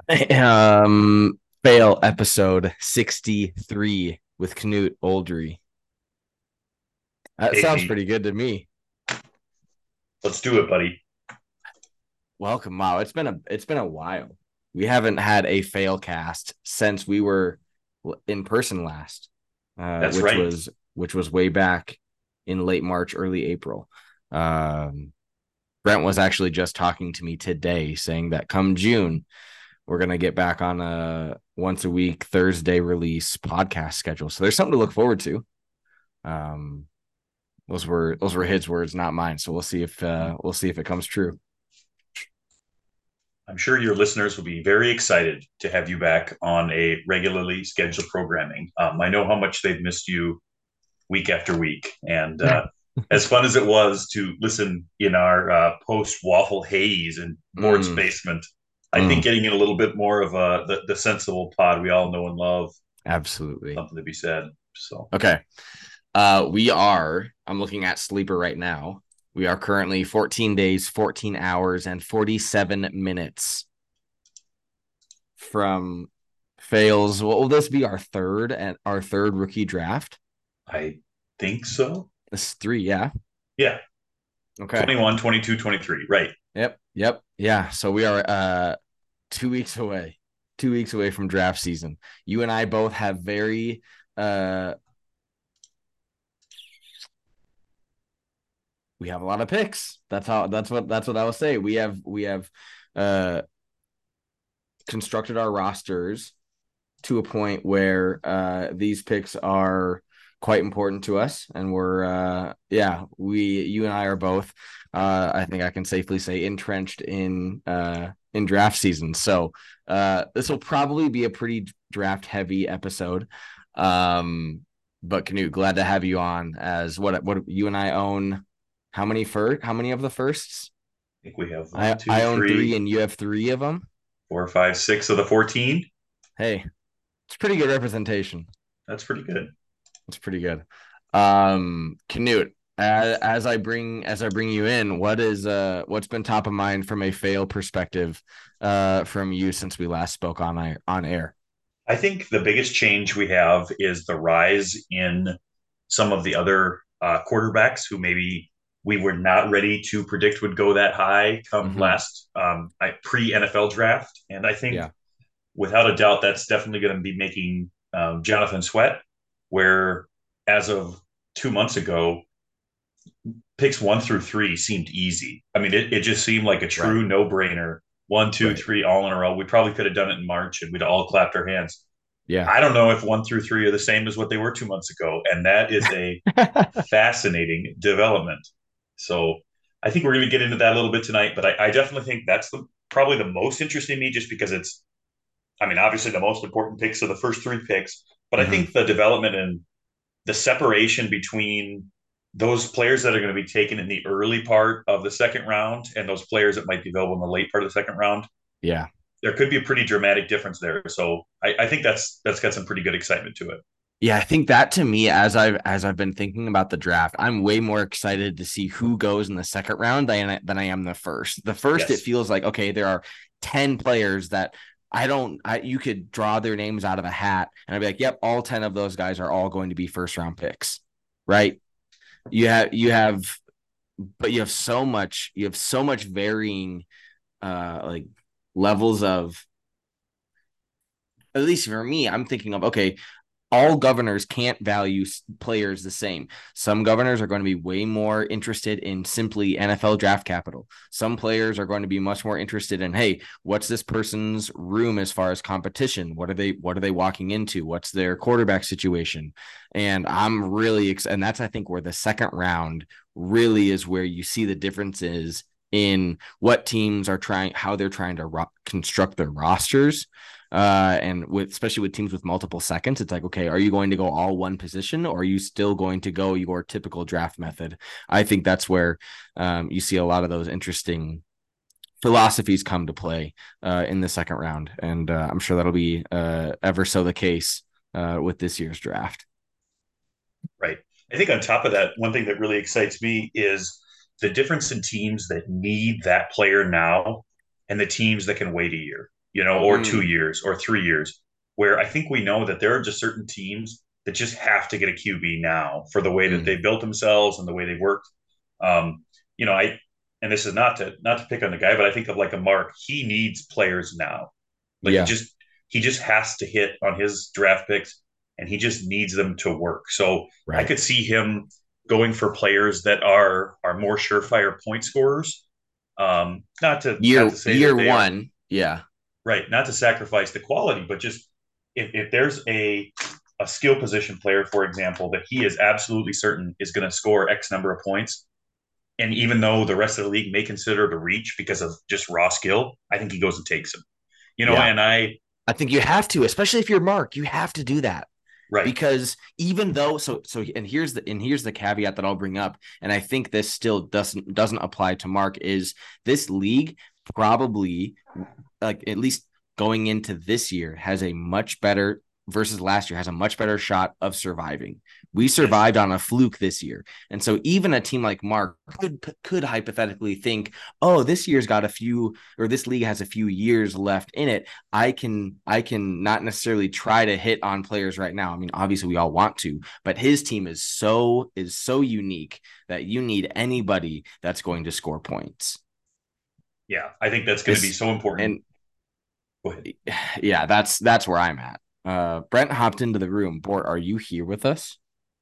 Fail episode 63 with Knut Oldry. That Hey, sounds Pete, pretty good to me. let's do it, buddy. Welcome. Wow, it's been a while. We haven't had a fail cast since we were in person last, uh, That's which right. was which was way back in late March, early April. Um, Brent was actually just talking to me today, saying that come June, we're gonna get back on a once a week Thursday release podcast schedule. So there's something to look forward to. Um, those were his words, not mine. So we'll see if it comes true. I'm sure your listeners will be very excited to have you back on a regularly scheduled programming. I know how much they've missed you week after week. And as fun as it was to listen in our post waffle haze and Mort's Mm, basement, I think mm, getting in a little bit more of the sensible pod we all know and love, absolutely. something to be said. So Okay. I'm looking at Sleeper right now. We are currently 14 days, 14 hours, and 47 minutes from fails. What will this be? Our third rookie draft? I think so. This is three, yeah. Yeah. Okay. 21, 22, 23. Right. Yep. Yeah. So we are 2 weeks away. 2 weeks away from draft season. You and I both have very uh we have a lot of picks. That's what I will say. We have uh constructed our rosters to a point where these picks are quite important to us, and we're yeah, we you and I are both I think I can safely say entrenched in draft season. So this will probably be a pretty draft heavy episode. Um but Canute, glad to have you on. As what you and I own how many of the firsts? I think we have one, I two, own three three, and you have three of them. 4, 5, 6 of the 14. Hey, it's pretty good representation. That's pretty good. It's pretty good. Canute, as I bring you in, what's been top of mind from a fail perspective from you since we last spoke on air? I think the biggest change we have is the rise in some of the other quarterbacks who maybe we were not ready to predict would go that high come Mm-hmm. last pre NFL draft. And I think Yeah. without a doubt, that's definitely going to be making Jonathan Sweat, where as of 2 months ago, picks 1 through 3 seemed easy. I mean, it just seemed like a Right. true no brainer. One, two, Right. three, all in a row. We probably could have done it in March and we'd all clapped our hands. Yeah. I don't know if 1 through 3 are the same as what they were 2 months ago. And that is a fascinating development. So I think we're going to get into that a little bit tonight, but I definitely think that's probably the most interesting to me just because it's, I mean, obviously the most important picks are the first 3 picks, but I Mm-hmm. think the development and the separation between those players that are going to be taken in the early part of the second round and those players that might be available in the late part of the second round, Yeah. there could be a pretty dramatic difference there. So I think that's got some pretty good excitement to it. Yeah, I think that to me, as I've been thinking about the draft, I'm way more excited to see who goes in the second round than I am the first. The first, it Yes. feels like okay, there are 10 players that you could draw their names out of a hat, and I'd be like, yep, all 10 of those guys are all going to be first round picks, right? You have, but you have so much varying like levels of, at least for me, I'm thinking of okay, all governors can't value players the same. Some governors are going to be way more interested in simply NFL draft capital. Some players are going to be much more interested in, hey, what's this person's room as far as competition? What are they walking into? What's their quarterback situation? And I'm really and that's I think where the second round really is where you see the differences in what teams are trying, how they're trying to construct their rosters, and with especially with teams with multiple seconds, it's like, okay, are you going to go all one position or are you still going to go your typical draft method? I think that's where you see a lot of those interesting philosophies come to play in the second round. And I'm sure that'll be ever so the case with this year's draft. Right. I think on top of that, one thing that really excites me is the difference in teams that need that player now and the teams that can wait a year. or 2 Mm, years or 3 years, where I think we know that there are just certain teams that just have to get a QB now for the way that they mm, built themselves and the way they worked. Um, I and this is not to pick on the guy, but I think of like a Mark. He needs players now. Like yeah, he just has to hit on his draft picks, and he just needs them to work. So I right. could see him going for players that are more surefire point scorers. Not to say that Year they are one, yeah, right, not to sacrifice the quality, but just if there's a skill position player, for example, that he is absolutely certain is going to score X number of points, and even though the rest of the league may consider it a reach because of just raw skill, I think he goes and takes him. yeah. And I think you have to, especially if you're Mark, you have to do that. right, Because even though and here's the caveat that I'll bring up, and I think this still doesn't apply to Mark, is this league probably, like, at least going into this year, has a much better, versus last year, has a much better shot of surviving. We yes, survived on a fluke this year. And so even a team like Mark could hypothetically think, oh, this year's got a few, or this league has a few years left in it. I can not necessarily try to hit on players right now. I mean, obviously we all want to, but his team is so unique that you need anybody that's going to score points. yeah, I think that's going to be This so important. and Go ahead. yeah, that's where I'm at. Brent hopped into the room. Bort, are you here with us?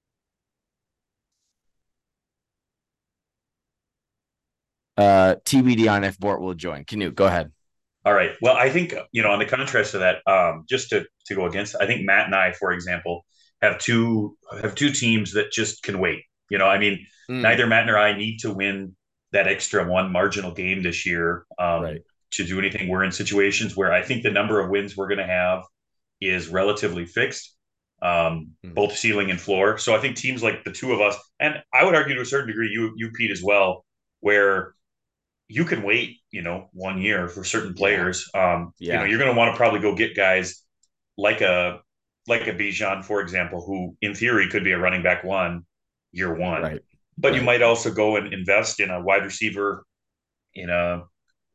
TBD on if Bort will join. Canute, go ahead. All right. Well, I think on the contrast to that, just to go against, I think Matt and I, for example, have two teams that just can wait. I mean, Mm, neither Matt nor I need to win that extra one marginal game this year right. to do anything. We're in situations where I think the number of wins we're going to have is relatively fixed, Mm, both ceiling and floor. So I think teams like the two of us, and I would argue to a certain degree, you Pete as well, where you can wait, 1 year for certain yeah. players. Yeah. You're going to want to probably go get guys like a Bijan, for example, who in theory could be a running back one year one, Right. but you Right. might also go and invest in a wide receiver in a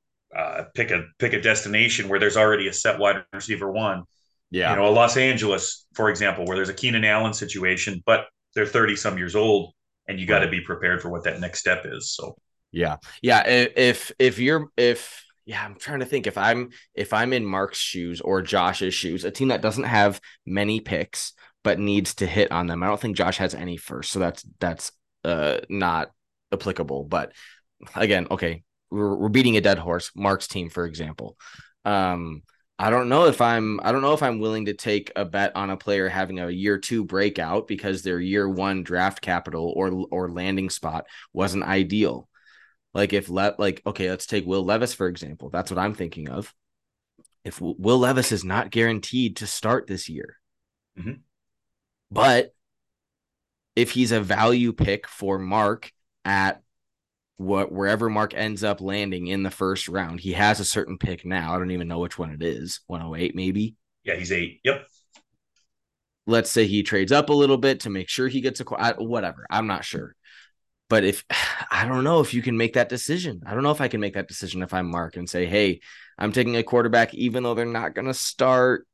pick a destination where there's already a set wide receiver one. Yeah. A Los Angeles, for example, where there's a Keenan Allen situation, but they're 30 some years old, and you got to Right. be prepared for what that next step is. So Yeah. Yeah. If you're if yeah, I'm trying to think, if I'm in Mark's shoes or Josh's shoes, a team that doesn't have many picks but needs to hit on them. I don't think Josh has any first, so that's not applicable. But again, okay, we're beating a dead horse. Mark's team, for example. Um, I don't know if I'm willing to take a bet on a player having a year two breakout because their year one draft capital or landing spot wasn't ideal. Like okay, let's take Will Levis for example. That's what I'm thinking of. If Will Levis is not guaranteed to start this year, mhm. but if he's a value pick for Mark at wherever Mark ends up landing in the first round, he has a certain pick now. I don't even know which one it is. 108 maybe. Yeah, he's 8. Yep. Let's say he trades up a little bit to make sure he gets whatever. I'm not sure. But if I don't know if you can make that decision. I don't know if I can make that decision if I'm Mark and say, hey, I'm taking a quarterback, even though they're not going to start.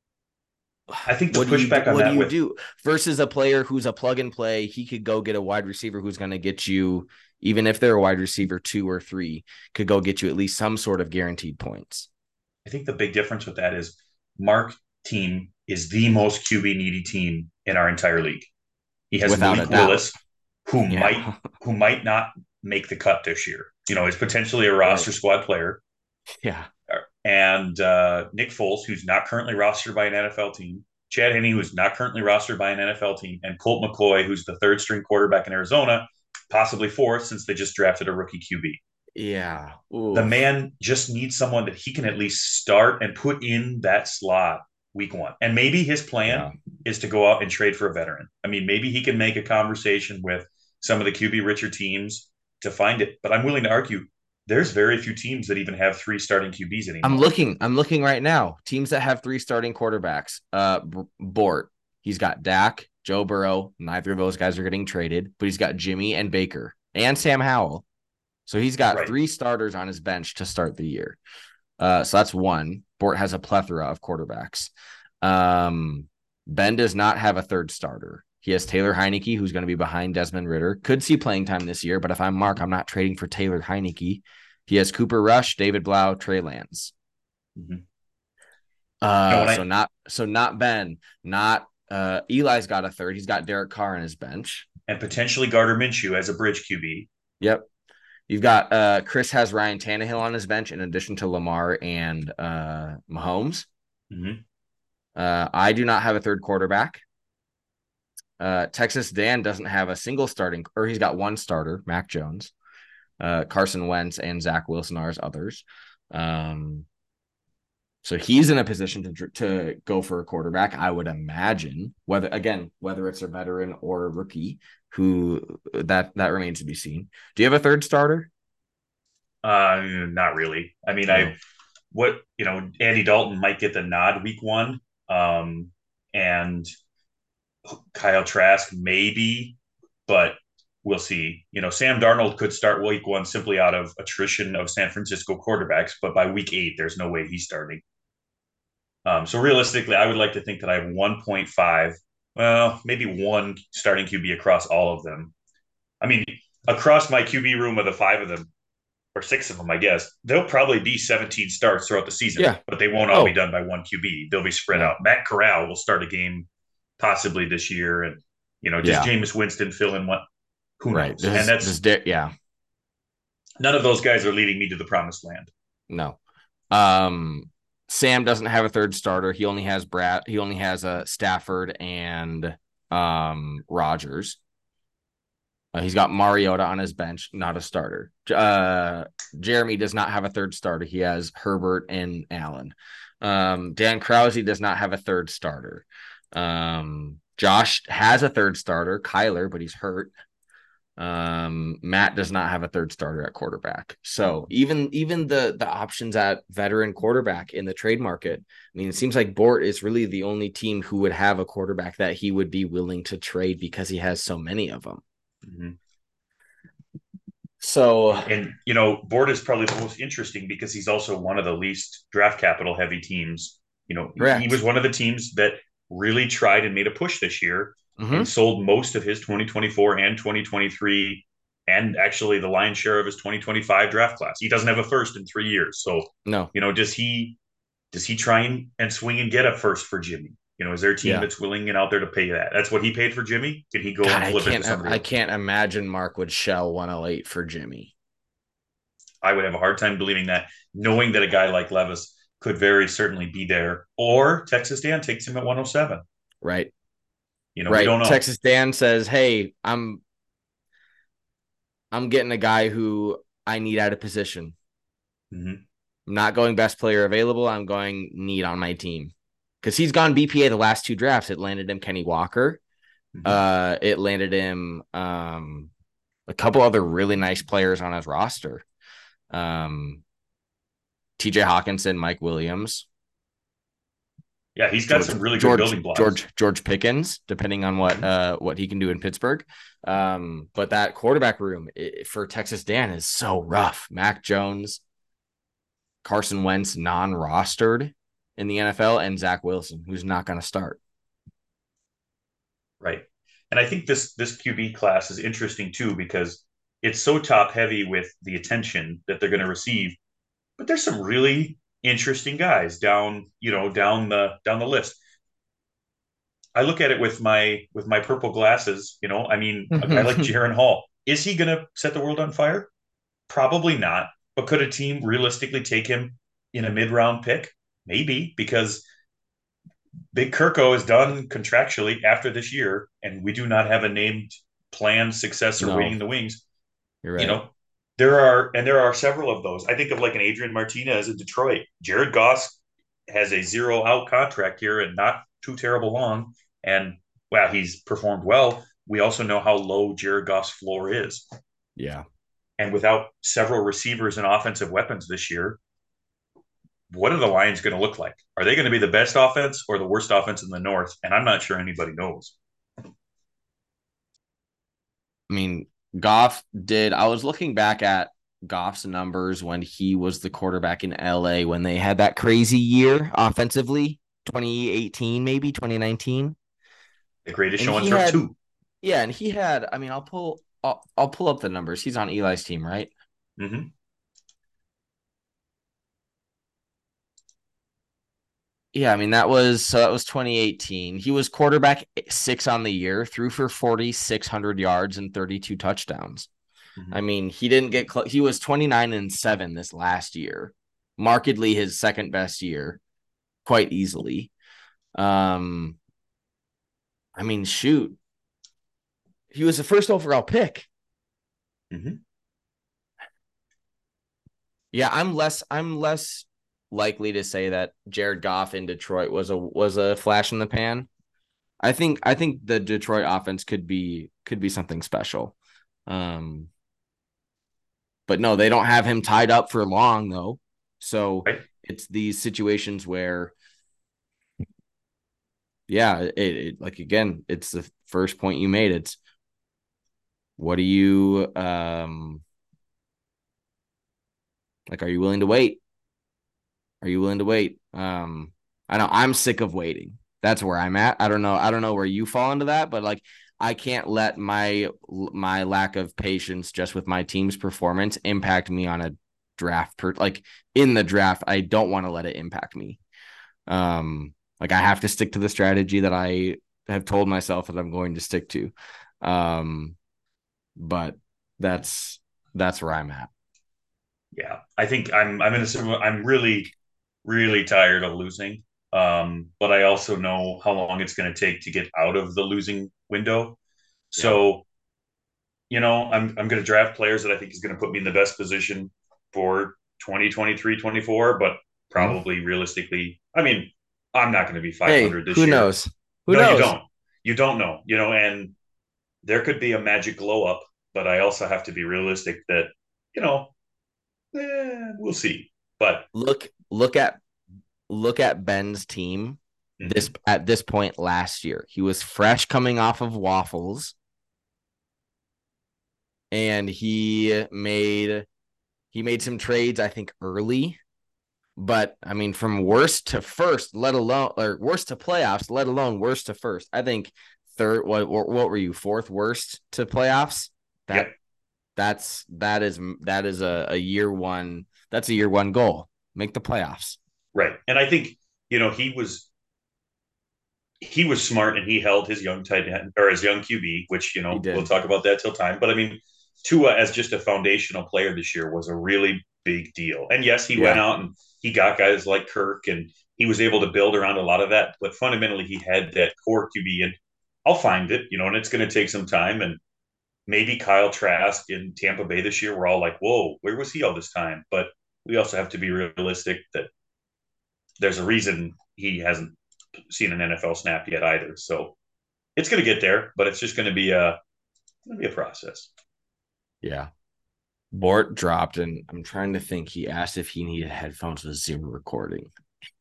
I think the What do you do? pushback on What do that you with do versus a player who's a plug and play? He could go get a wide receiver who's going to get you, even if they're a wide receiver 2 or 3, could go get you at least some sort of guaranteed points. I think the big difference with that is Mark team is the most QB needy team in our entire league. He has Without a Malik doubt. Willis, who might Yeah. who might not make the cut this year. Is potentially a Right. roster squad player, Yeah. and Nick Foles, who's not currently rostered by an NFL team. Chad Henne, who's not currently rostered by an NFL team, and Colt McCoy, who's the third string quarterback in Arizona, possibly fourth since they just drafted a rookie QB. Yeah. The Oof. man just needs someone that he can at least start and put in that slot week one. And maybe his plan Yeah. is to go out and trade for a veteran. I mean, maybe he can make a conversation with some of the QB richer teams to find it. But I'm willing to argue there's very few teams that even have 3 starting QBs I'm anymore. looking. I'm looking right now. Teams that have 3 starting quarterbacks. Bort. He's got Dak, Joe Burrow. Neither of those guys are getting traded, but he's got Jimmy and Baker and Sam Howell. So he's got Right. 3 starters on his bench to start the year. So that's one. Bort has a plethora of quarterbacks. Ben does not have a third starter. He has Taylor Heinicke, who's going to be behind Desmond Ridder. Could see playing time this year, but if I'm Mark, I'm not trading for Taylor Heinicke. He has Cooper Rush, David Blau, Trey Lance. Mm-hmm. No, Not Ben, not Eli's got a third. He's got Derek Carr on his bench. and potentially Gardner Minshew as a bridge QB. Yep. You've got Chris has Ryan Tannehill on his bench in addition to Lamar and Mahomes. Mm-hmm. I do not have a third quarterback. Texas Dan doesn't have a single starting, or he's got one starter, Mac Jones. Carson Wentz and Zach Wilson are his others. So he's in a position to go for a quarterback, I would imagine. Whether it's a veteran or a rookie, who that remains to be seen. Do you have a third starter? Not really. I mean, Andy Dalton might get the nod week one, and Kyle Trask maybe, but we'll see. Sam Darnold could start week one simply out of attrition of San Francisco quarterbacks, but by week 8, there's no way he's starting. So realistically, I would like to think that I have 1.5, well, maybe one starting QB across all of them. I mean, across my QB room of the 5 of them, or 6 of them, I guess, there'll probably be 17 starts throughout the season, Yeah. but they won't all be done by one QB. They'll be spread out. Matt Corral will start a game possibly this year, and Jameis Winston fill in what, who knows? None of those guys are leading me to the promised land. No. Sam doesn't have a third starter. He only has Stafford and Rodgers. He's got Mariota on his bench, not a starter. Jeremy does not have a third starter. He has Herbert and Allen. Dan Krause does not have a third starter. Josh has a third starter, Kyler, but he's hurt. Matt does not have a third starter at quarterback. So even the options at veteran quarterback in the trade market, I mean, it seems like Bort is really the only team who would have a quarterback that he would be willing to trade because he has so many of them. Mm-hmm. So, and Bort is probably the most interesting because he's also one of the least draft capital heavy teams. He was one of the teams that really tried and made a push this year. Mm-hmm. And sold most of his 2024 and 2023, and actually the lion's share of his 2025 draft class. He doesn't have a first in 3 years. So, no. Does he try and swing and get a first for Jimmy? Is there a team that's willing and out there to pay that? That's what he paid for Jimmy? Did he go and flip it to somebody else? I can't imagine Mark would shell 108 for Jimmy. I would have a hard time believing that, knowing that a guy like Levis could very certainly be there. Or Texas Dan takes him at 107. Right. We don't know. Texas Dan says, "Hey, I'm getting a guy who I need out of position. Mm-hmm. I'm not going best player available. I'm going need on my team." Because he's gone BPA the last 2 drafts. It landed him Kenny Walker. Mm-hmm. It landed him a couple other really nice players on his roster. TJ Hawkinson, Mike Williams. Yeah, he's got some really good building blocks. George Pickens, depending on what he can do in Pittsburgh. But that quarterback room for Texas Dan is so rough. Mac Jones, Carson Wentz, non-rostered in the NFL, and Zach Wilson, who's not going to start. Right. And I think this QB class is interesting too, because it's so top heavy with the attention that they're going to receive. But there's some really interesting guys down the list. I look at it with my purple glasses, a guy like Jaren Hall. Is he going to set the world on fire? Probably not. But could a team realistically take him in a mid-round pick? Maybe, because Big Kirko is done contractually after this year, and we do not have a named planned successor waiting in the wings. You're right. There are several of those. I think of like an Adrian Martinez in Detroit. Jared Goss has a 0-out contract here and not too terrible long. And wow, he's performed well. We also know how low Jared Goss' floor is. Yeah. And without several receivers and offensive weapons this year, what are the Lions going to look like? Are they going to be the best offense or the worst offense in the North? And I'm not sure anybody knows. I mean, Goff did. I was looking back at Goff's numbers when he was the quarterback in LA when they had that crazy year offensively, 2018, maybe 2019. The greatest And show on he turf had, too. yeah, and he had, I mean, I'll pull up the numbers. He's on Eli's team, right? Mm-hmm. Yeah, I mean that was 2018. He was quarterback 6 on the year, threw for 4,600 yards and 32 touchdowns. Mm-hmm. I mean, he didn't get close. He was 29-7 this last year, markedly his second best year, quite easily. Um, I mean, shoot, he was the first overall pick. Mm-hmm. Yeah, I'm less likely to say that Jared Goff in Detroit was a flash in the pan. I think the Detroit offense could be something special. Um, but no, they don't have him tied up for long though. So Right. it's these situations where, yeah, like again, it's the first point you made. It's what do you like? Are you willing to wait? Are you willing to wait? I know I'm sick of waiting. That's where I'm at. I don't know. I don't know where you fall into that, but like I can't let my lack of patience just with my team's performance impact me on a draft like in the draft. I don't want to let it impact me. Like I have to stick to the strategy that I have told myself that I'm going to stick to. Um, but that's that's where I'm at. Yeah, I think I'm in a similar. I'm really really tired of losing. But I also know how long it's going to take to get out of the losing window. Yeah. So, I'm going to draft players that I think is going to put me in the best position for 2023, 24. But Hmm. probably realistically, I mean, I'm not going to be Hey, 500 this who year. knows? Who No, you knows? don't. You don't know, and there could be a magic glow up, but I also have to be realistic that, you know, we'll see. But Look at Ben's team this mhm, at this point last year. He was fresh coming off of waffles and he made some trades I think early, but I mean from worst to first, let alone or worst to playoffs, let alone worst to first. I think third what were you fourth worst to playoffs? That yep, that is a year one. That's a year one goal. Make the playoffs. right. And I think, he was smart and he held his young tight end or his young QB, which, He we'll did. talk about that till time. But I mean, Tua as just a foundational player this year was a really big deal. And yes, he went Yeah. out and he got guys like Kirk and he was able to build around a lot of that. But fundamentally, he had that core QB. And I'll find it, and it's going to take some time. And maybe Kyle Trask in Tampa Bay this year, we're all like, whoa, where was he all this time? But we also have to be realistic that there's a reason he hasn't seen an NFL snap yet either. So it's going to get there, but it's just going to be a process. Yeah. Bort dropped, and I'm trying to think. He asked if he needed headphones with Zoom recording.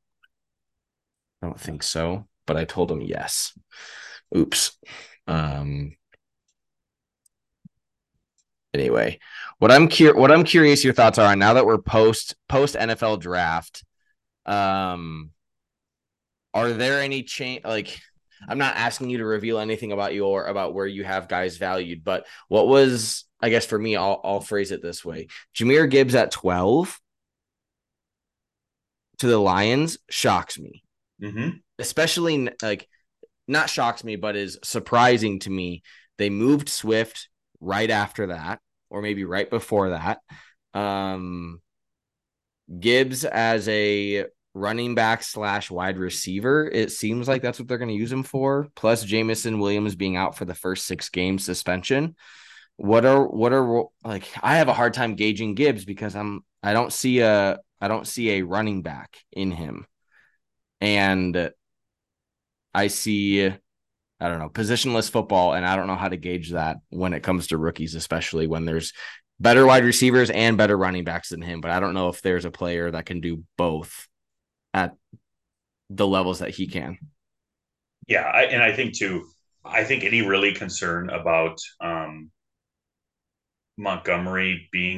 I don't think so, but I told him yes. Oops. Um. Anyway, what I'm curious your thoughts are on now that we're post NFL draft. Um. Are there any change? Like, I'm not asking you to reveal anything about where you have guys valued, but what was I guess for me, I'll phrase it this way: Jahmyr Gibbs at 12 to the Lions shocks me, Mm-hmm. especially like not shocks me, but is surprising to me. They moved Swift right after that, or maybe right before that. Um, Gibbs as a running back slash wide receiver. It seems like that's what they're going to use him for. Plus Jamison Williams being out for the first 6 games suspension. What are like? I have a hard time gauging Gibbs because I don't see a running back in him, and I see I don't know positionless football, and I don't know how to gauge that when it comes to rookies, especially when there's better wide receivers and better running backs than him. But I don't know if there's a player that can do both at the levels that he can. Yeah, and I think too. I think any really concern about Montgomery being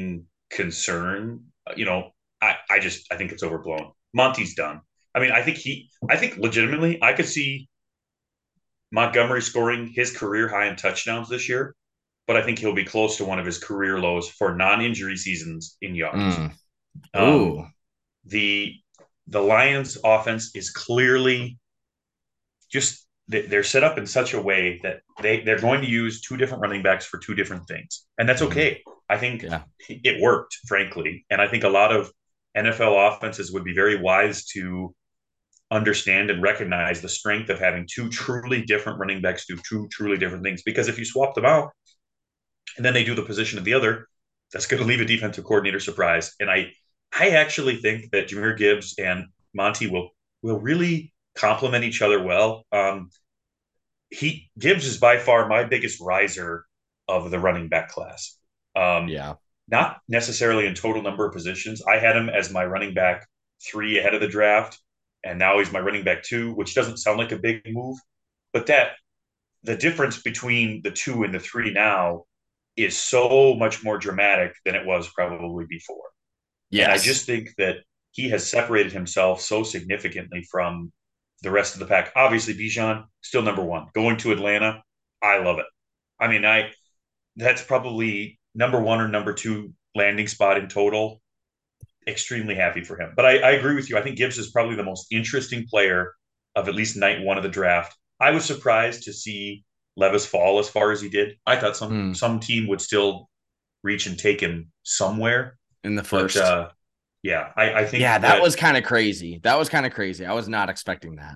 concern. I think it's overblown. Monty's done. I think legitimately, I could see Montgomery scoring his career high in touchdowns this year, but I think he'll be close to one of his career lows for non-injury seasons in yards. Mm. Um, Ooh. the the Lions offense is clearly just they're set up in such a way that they're going to use two different running backs for two different things, and that's Mhm. okay. I think Yeah. it worked, frankly, and I think a lot of NFL offenses would be very wise to understand and recognize the strength of having two truly different running backs do two truly different things. Because if you swap them out and then they do the position of the other, that's going to leave a defensive coordinator surprised. And I actually think that Jahmyr Gibbs and Monty will really complement each other well. He Gibbs is by far my biggest riser of the running back class. Um, Yeah. Not necessarily in total number of positions. I had him as my running back 3 ahead of the draft, and now he's my running back 2, which doesn't sound like a big move, but that the difference between the 2 and the 3 now is so much more dramatic than it was probably before. And I Yes. just think that he has separated himself so significantly from the rest of the pack. Obviously, Bijan still number 1. Going to Atlanta, I love it. I mean, I that's probably number 1 or number 2 landing spot in total. Extremely happy for him. But I agree with you. I think Gibbs is probably the most interesting player of at least night 1 of the draft. I was surprised to see Levis fall as far as he did. I thought Mm. some team would still reach and take him somewhere, In the but first. yeah, I think Yeah, that that was kind of crazy. That was kind of crazy. I was not expecting that.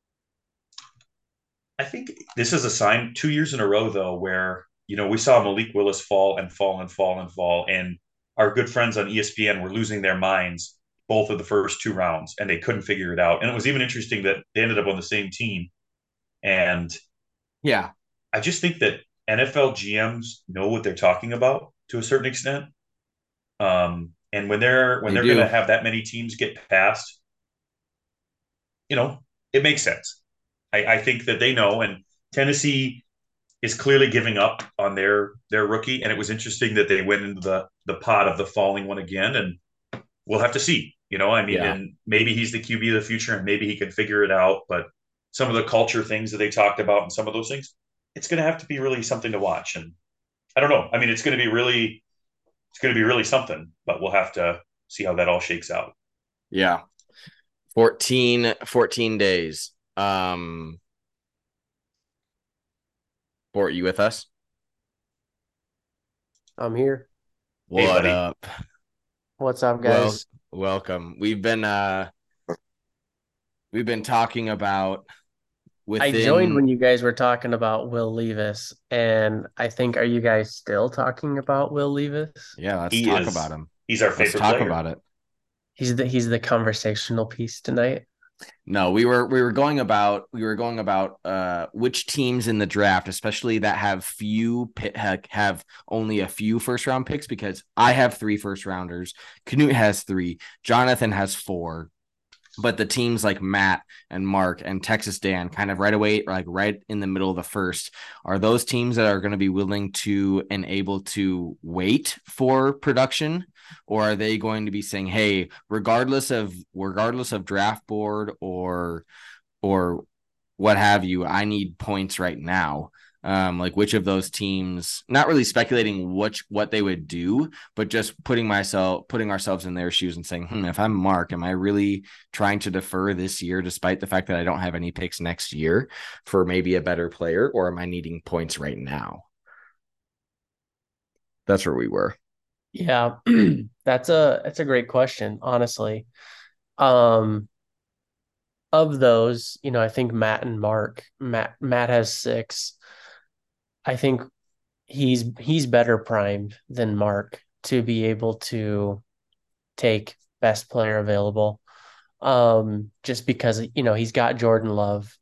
I think this is a sign 2 years in a row though where we saw Malik Willis fall and fall and fall and fall, and our good friends on ESPN were losing their minds both of the first 2 rounds, and they couldn't figure it out. And it was even interesting that they ended up on the same team. And Yeah, I just think that NFL GMs know what they're talking about to a certain extent. And when they they're going to do. have that many teams get past, it makes sense. I think that they know, and Tennessee is clearly giving up on their rookie. And it was interesting that they went into the pot of the falling one again, and we'll have to see. Yeah. And maybe he's the QB of the future, and maybe he can figure it out. But some of the culture things that they talked about, and some of those things, it's going to have to be really something to watch. And I don't know. I mean, it's going to be really something. But we'll have to see how that all shakes out. Yeah. 14 days. Bort, you with us? I'm here. Hey, What buddy. up? What's up, Well, guys? welcome. We've been talking about I joined within. when you guys were talking about Will Levis, and I think, are you guys still talking about Will Levis? Yeah, let's He talk about is him. he's our Let's favorite talk player. about it. He's the conversational piece tonight. No, we were going about which teams in the draft, especially that have only a few first round picks, because I have 3 first rounders, Canute has 3, Jonathan has 4, but the teams like Matt and Mark and Texas Dan kind of right away, like right in the middle of the first, are those teams that are going to be willing to and able to wait for production, or are they going to be saying, hey, regardless of draft board or what have you, I need points right now. Like which of those teams, not really speculating what they would do, but just putting ourselves in their shoes and saying, if I'm Mark, am I really trying to defer this year despite the fact that I don't have any picks next year for maybe a better player, or am I needing points right now? That's where we were. Yeah, that's a great question, honestly. Um, of those, I think Matt and Mark, Matt has 6. I think he's better primed than Mark to be able to take best player available. Just because he's got Jordan Love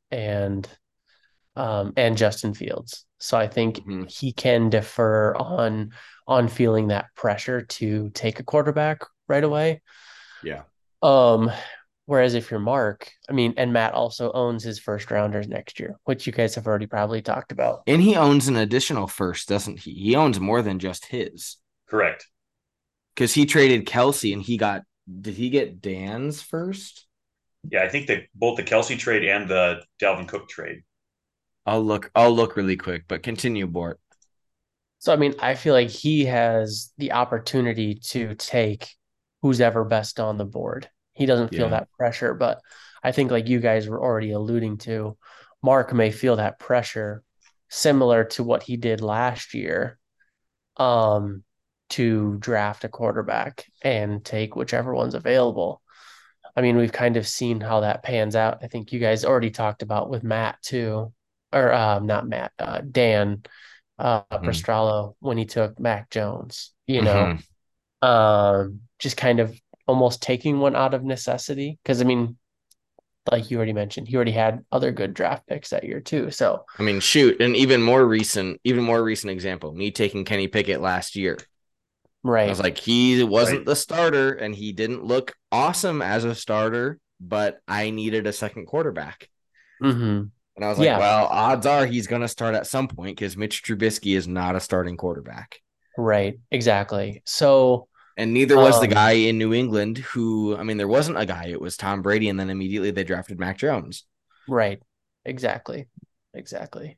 and Justin Fields. So I think Mm-hmm. he can defer on feeling that pressure to take a quarterback right away. Yeah. Um, whereas if you're Mark, I mean, and Matt also owns his first rounders next year, which you guys have already probably talked about. And he owns an additional first, doesn't he? He owns more than just his. Correct. because he traded Kelsey and did he get Dan's first? Yeah, I think that both the Kelsey trade and the Dalvin Cook trade. I'll look really quick, but continue, Bort. So, I mean, I feel like he has the opportunity to take who's ever best on the board. He doesn't feel Yeah. that pressure, but I think, like you guys were already alluding to, Mark may feel that pressure similar to what he did last year, um, to draft a quarterback and take whichever one's available. I mean, we've kind of seen how that pans out. I think you guys already talked about with Matt too, or not Matt, Dan Mhm. Prostralo when he took Mac Jones, Mhm. just kind of almost taking one out of necessity. Because I mean, like you already mentioned, he already had other good draft picks that year too. So, I mean, shoot, an even more recent example, me taking Kenny Pickett last year. I was right. like, he Right. wasn't the starter and he didn't look awesome as a starter, but I needed a second quarterback. Hmm. And I was like, Yeah, well, odds are he's going to start at some point because Mitch Trubisky is not a starting quarterback. right. Exactly. So, And neither was the um, guy in New England who, I mean, there wasn't a guy. It was Tom Brady. And then immediately they drafted Mac Jones. right. Exactly. Exactly.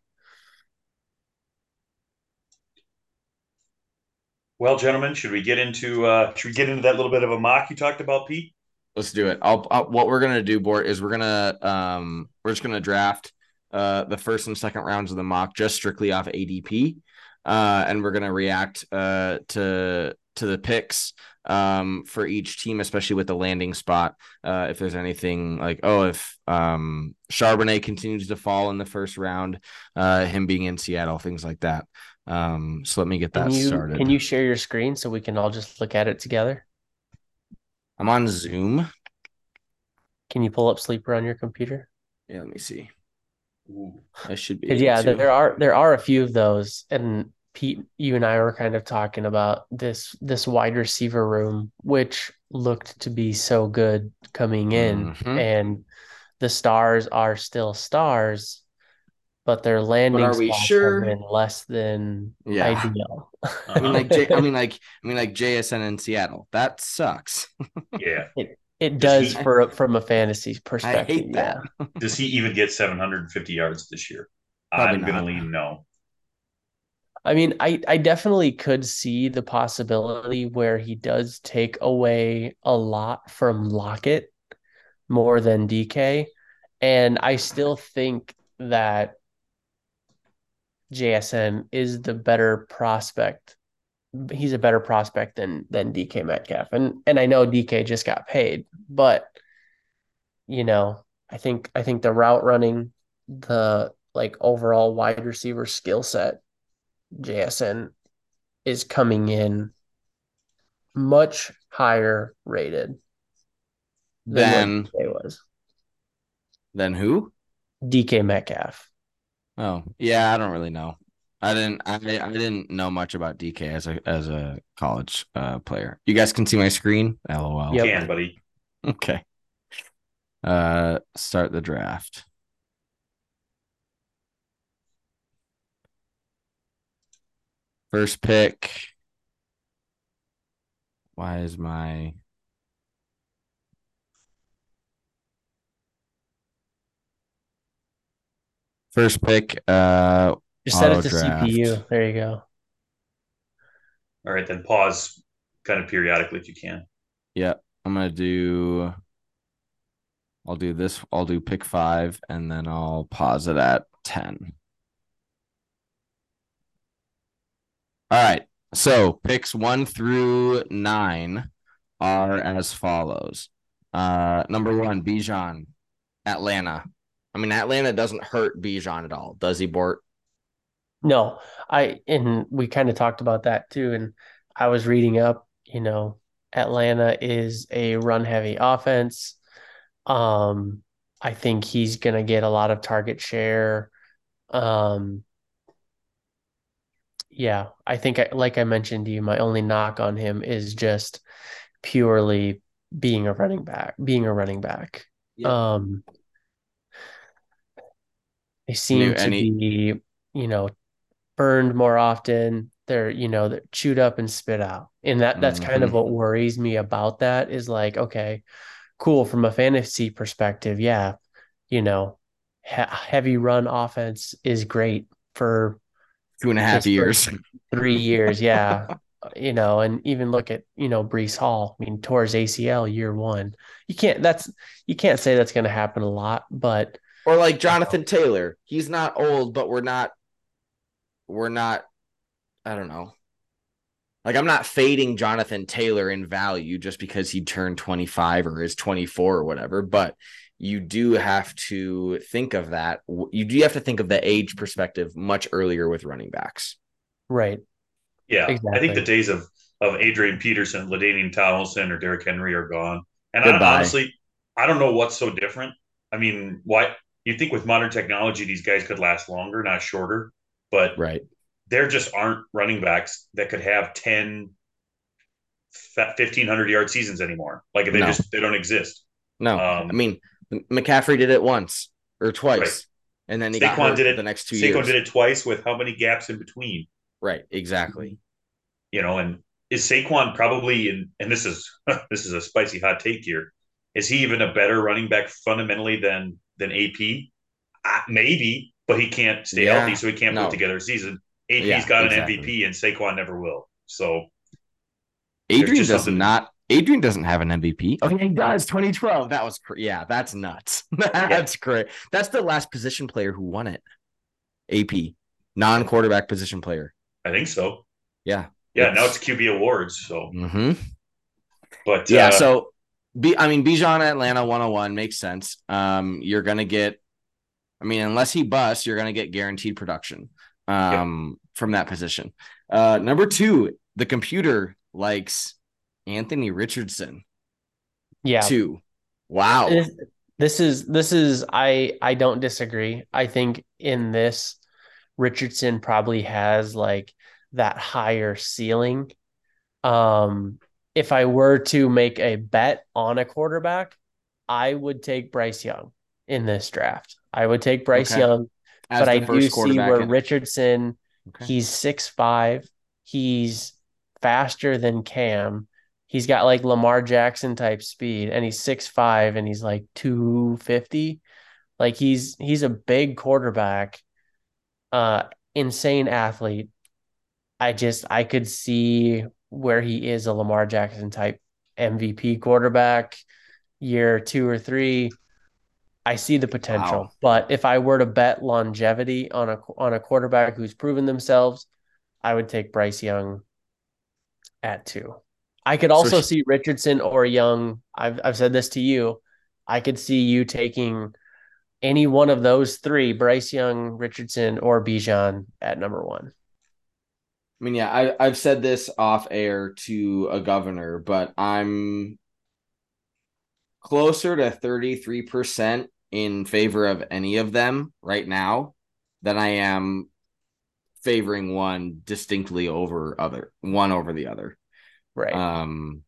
Well, gentlemen, should we get into that little bit of a mock you talked about, Pete? Let's do it. What we're gonna do, Bort, is we're just gonna draft the first and second rounds of the mock just strictly off ADP, and we're gonna react to the picks for each team, especially with the landing spot. If there's anything like, oh, if Charbonnet continues to fall in the first round, him being in Seattle, things like that. So let me get Can that you started. can you share your screen so we can all just look at it together? I'm on Zoom. Can you pull up Sleeper on your computer? Yeah, let me see. Ooh. I should be Because able yeah, to. there are a few of those, and Pete, you and I were kind of talking about this wide receiver room, which looked to be so good coming in, Mm-hmm. and the stars are still stars, but their But landing are we spots have sure? been less than Yeah. ideal. I mean, Uh-huh. like J. I mean, like JSN in Seattle. That sucks. Yeah. It Does does he from a fantasy I perspective, hate that. yeah. does he even get 750 yards this year? Probably I'm gonna not. lean no. I mean, I definitely could see the possibility where he does take away a lot from Lockett more than DK. And I still think that JSN is the better prospect. He's a better prospect than DK Metcalf. And I know DK just got paid, but I think the route running, the like overall wide receiver skill set, JSN is coming in much higher rated than what Then DK was. who? DK Metcalf. Oh, yeah. I don't really know. I didn't know much about DK as a college player. You guys can see my screen. LOL. Yep. Can, buddy. Okay. Start the draft. First pick. Why is my first pick? Just set it Auto to draft. CPU. There you go. All right, then pause kind of periodically if you can. Yeah, I'm gonna do. I'll do this. I'll do pick 5, and then I'll pause it at 10. All right. So picks 1 through 9 are as follows. Number 1, Bijan, Atlanta. I mean, Atlanta doesn't hurt Bijan at all, does he, Bort? No, and we kind of talked about that too. And I was reading up, Atlanta is a run heavy offense. Um, I think he's gonna get a lot of target share. Um, yeah, I think like I mentioned to you, my only knock on him is just purely being a running back. Yep. Um, they New seem to any be, you know, burned more often. they're chewed up and spit out. And that's kind of Hmm. what worries me about that is like, okay, cool from a fantasy perspective. Yeah, heavy run offense is great for 2.5 his first years. 3 years. Yeah. And even look at, Brees Hall. I mean, tore his ACL year one. You can't say that's going to happen a lot, but Or like Jonathan Taylor. He's not old, but we're not, I don't know. Like I'm not fading Jonathan Taylor in value just because he turned 25 or is 24 or whatever, but you do have to think of that. You do have to think of the age perspective much earlier with running backs. right. Yeah, I think the Exactly. days of Adrian Peterson, LaDainian Tomlinson, or Derrick Henry are gone. And Goodbye. honestly, I don't know what's so different. I mean, why you think with modern technology these guys could last longer, not shorter, but Right. there just aren't running backs that could have 10, 1,500 yard seasons anymore. Like No, they don't exist. no. I Um, mean, McCaffrey did it once or right. twice, and then he got Saquon hurt did the it. next two Saquon did years. it twice with how many gaps in between? Right. Exactly. And is Saquon probably and this is this is a spicy hot take here. Is he even a better running back fundamentally than AP? Maybe, but he can't stay healthy, Yeah. so he can't put No. together a season. AP's Yeah. got an Exactly. MVP, and Saquon never will. So there's Adrian just does something. not. Adrian doesn't have an MVP. Okay, he does. 2012. That was yeah. That's nuts. Yeah, That's great. That's the last position player who won it. AP, non-quarterback position player. I think so. Yeah, Yeah, now it's it's. QB awards. So, Mm-hmm. but Yeah. So, I mean, Bijan Atlanta 101 makes sense. You're gonna get. I mean, unless he busts, you're gonna get guaranteed production. yeah, From that position. Number two, the computer likes Anthony Richardson. Yeah. Two. Wow. This, this is I don't disagree. I think in this Richardson probably has like that higher ceiling. Um, if I were to make a bet on a quarterback, I would take Bryce Young in this draft. I would take Bryce Okay. Young, but As I the do first see quarterback where in. Richardson, Okay. he's 6'5", he's faster than Cam. He's got like Lamar Jackson type speed, and he's 6'5", and he's like 250. Like he's a big quarterback, uh, insane athlete. I could see where he is a Lamar Jackson type MVP quarterback year 2 or 3. I see the Wow. potential, but if I were to bet longevity on a quarterback who's proven themselves, I would take Bryce Young at 2. I could So also see Richardson or Young. I've said this to you. I could see you taking any one of those three, Bryce Young, Richardson, or Bijan at number one. I mean, yeah, I've said this off air to a governor, but I'm closer to 33% in favor of any of them right now than I am favoring one distinctly over the other. Right. Um,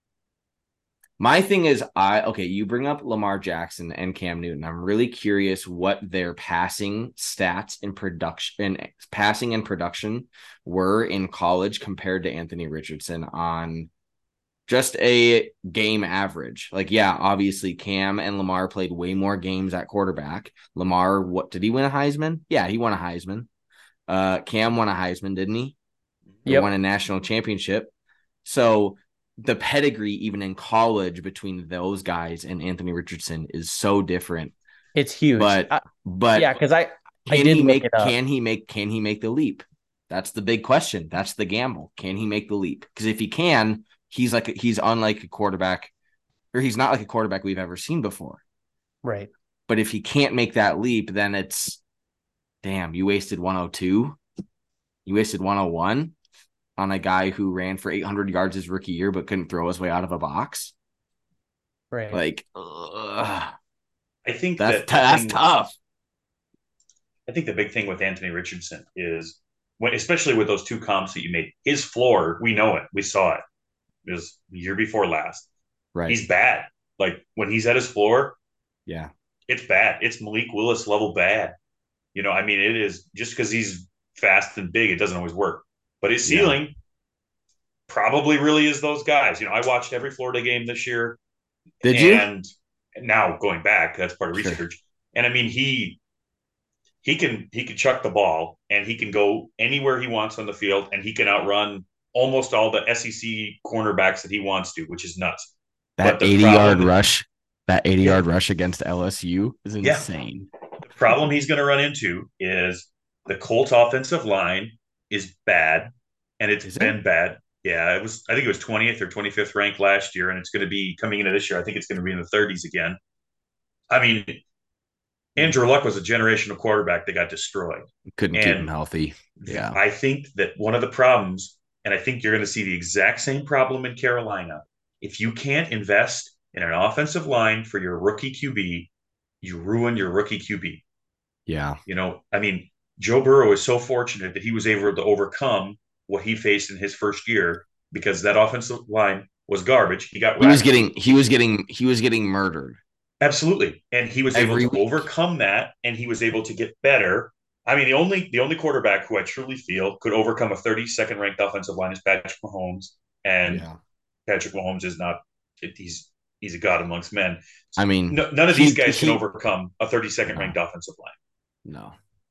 My thing is, okay, you bring up Lamar Jackson and Cam Newton. I'm really curious what their passing stats in production, in passing and production, were in college compared to Anthony Richardson on just a game average. Like, yeah, obviously Cam and Lamar played way more games at quarterback. Lamar, what did he win a Heisman? Yeah, he won a Heisman. Cam won a Heisman, didn't he? Or won Yep. a national championship. So the pedigree, even in college, between those guys and Anthony Richardson is so different. It's huge. But but Yeah, because I did look it up. can he make the leap? That's the big question. That's the gamble. Can he make the leap? Because if he can, he's unlike a quarterback, or he's not like a quarterback we've ever seen before. Right. But if he can't make that leap, then it's damn, you wasted 102. You wasted 101 on a guy who ran for 800 yards his rookie year but couldn't throw his way out of a box. Right. Like, I think that's that the that's thing. tough. I think the big thing with Anthony Richardson is when, especially with those two comps that you made, his floor. We know it. We saw it. It was the year before last. Right. He's bad. Like when he's at his floor, Yeah. it's bad. It's Malik Willis level bad. I mean, it is just because he's fast and big, it doesn't always work. but his Yeah. ceiling probably really is those guys. I watched every Florida game this year, Did you? and now going back, that's part of Sure. research. And I mean, he can chuck the ball, and he can go anywhere he wants on the field, and he can outrun almost all the SEC cornerbacks that he wants to, which is nuts. That But the 80-yard problem, rush, that 80 yeah, yard rush against LSU is yeah, insane. the problem he's going to run into is the Colts offensive line is bad, and it's Is it? been bad. Yeah, it was. I think it was 20th or 25th ranked last year, and it's going to be coming into this year. I think it's going to be in the 30s again. I mean, Andrew Luck was a generational quarterback that got destroyed, Couldn't keep him and healthy. Yeah. I think that one of the problems, and I think you're going to see the exact same problem in Carolina, if you can't invest in an offensive line for your rookie QB, you ruin your rookie QB. Yeah. I mean, Joe Burrow is so fortunate that he was able to overcome what he faced in his first year because that offensive line was garbage. He got He was waxed getting he was getting murdered absolutely, and he was able every to week. overcome that, and he was able to get better. I mean, the only quarterback who I truly feel could overcome a 32nd ranked offensive line is Patrick Mahomes, and Yeah. Patrick Mahomes is not. He's a god amongst men. I mean, No, none of these guys can he overcome a 32nd no, ranked offensive line. no.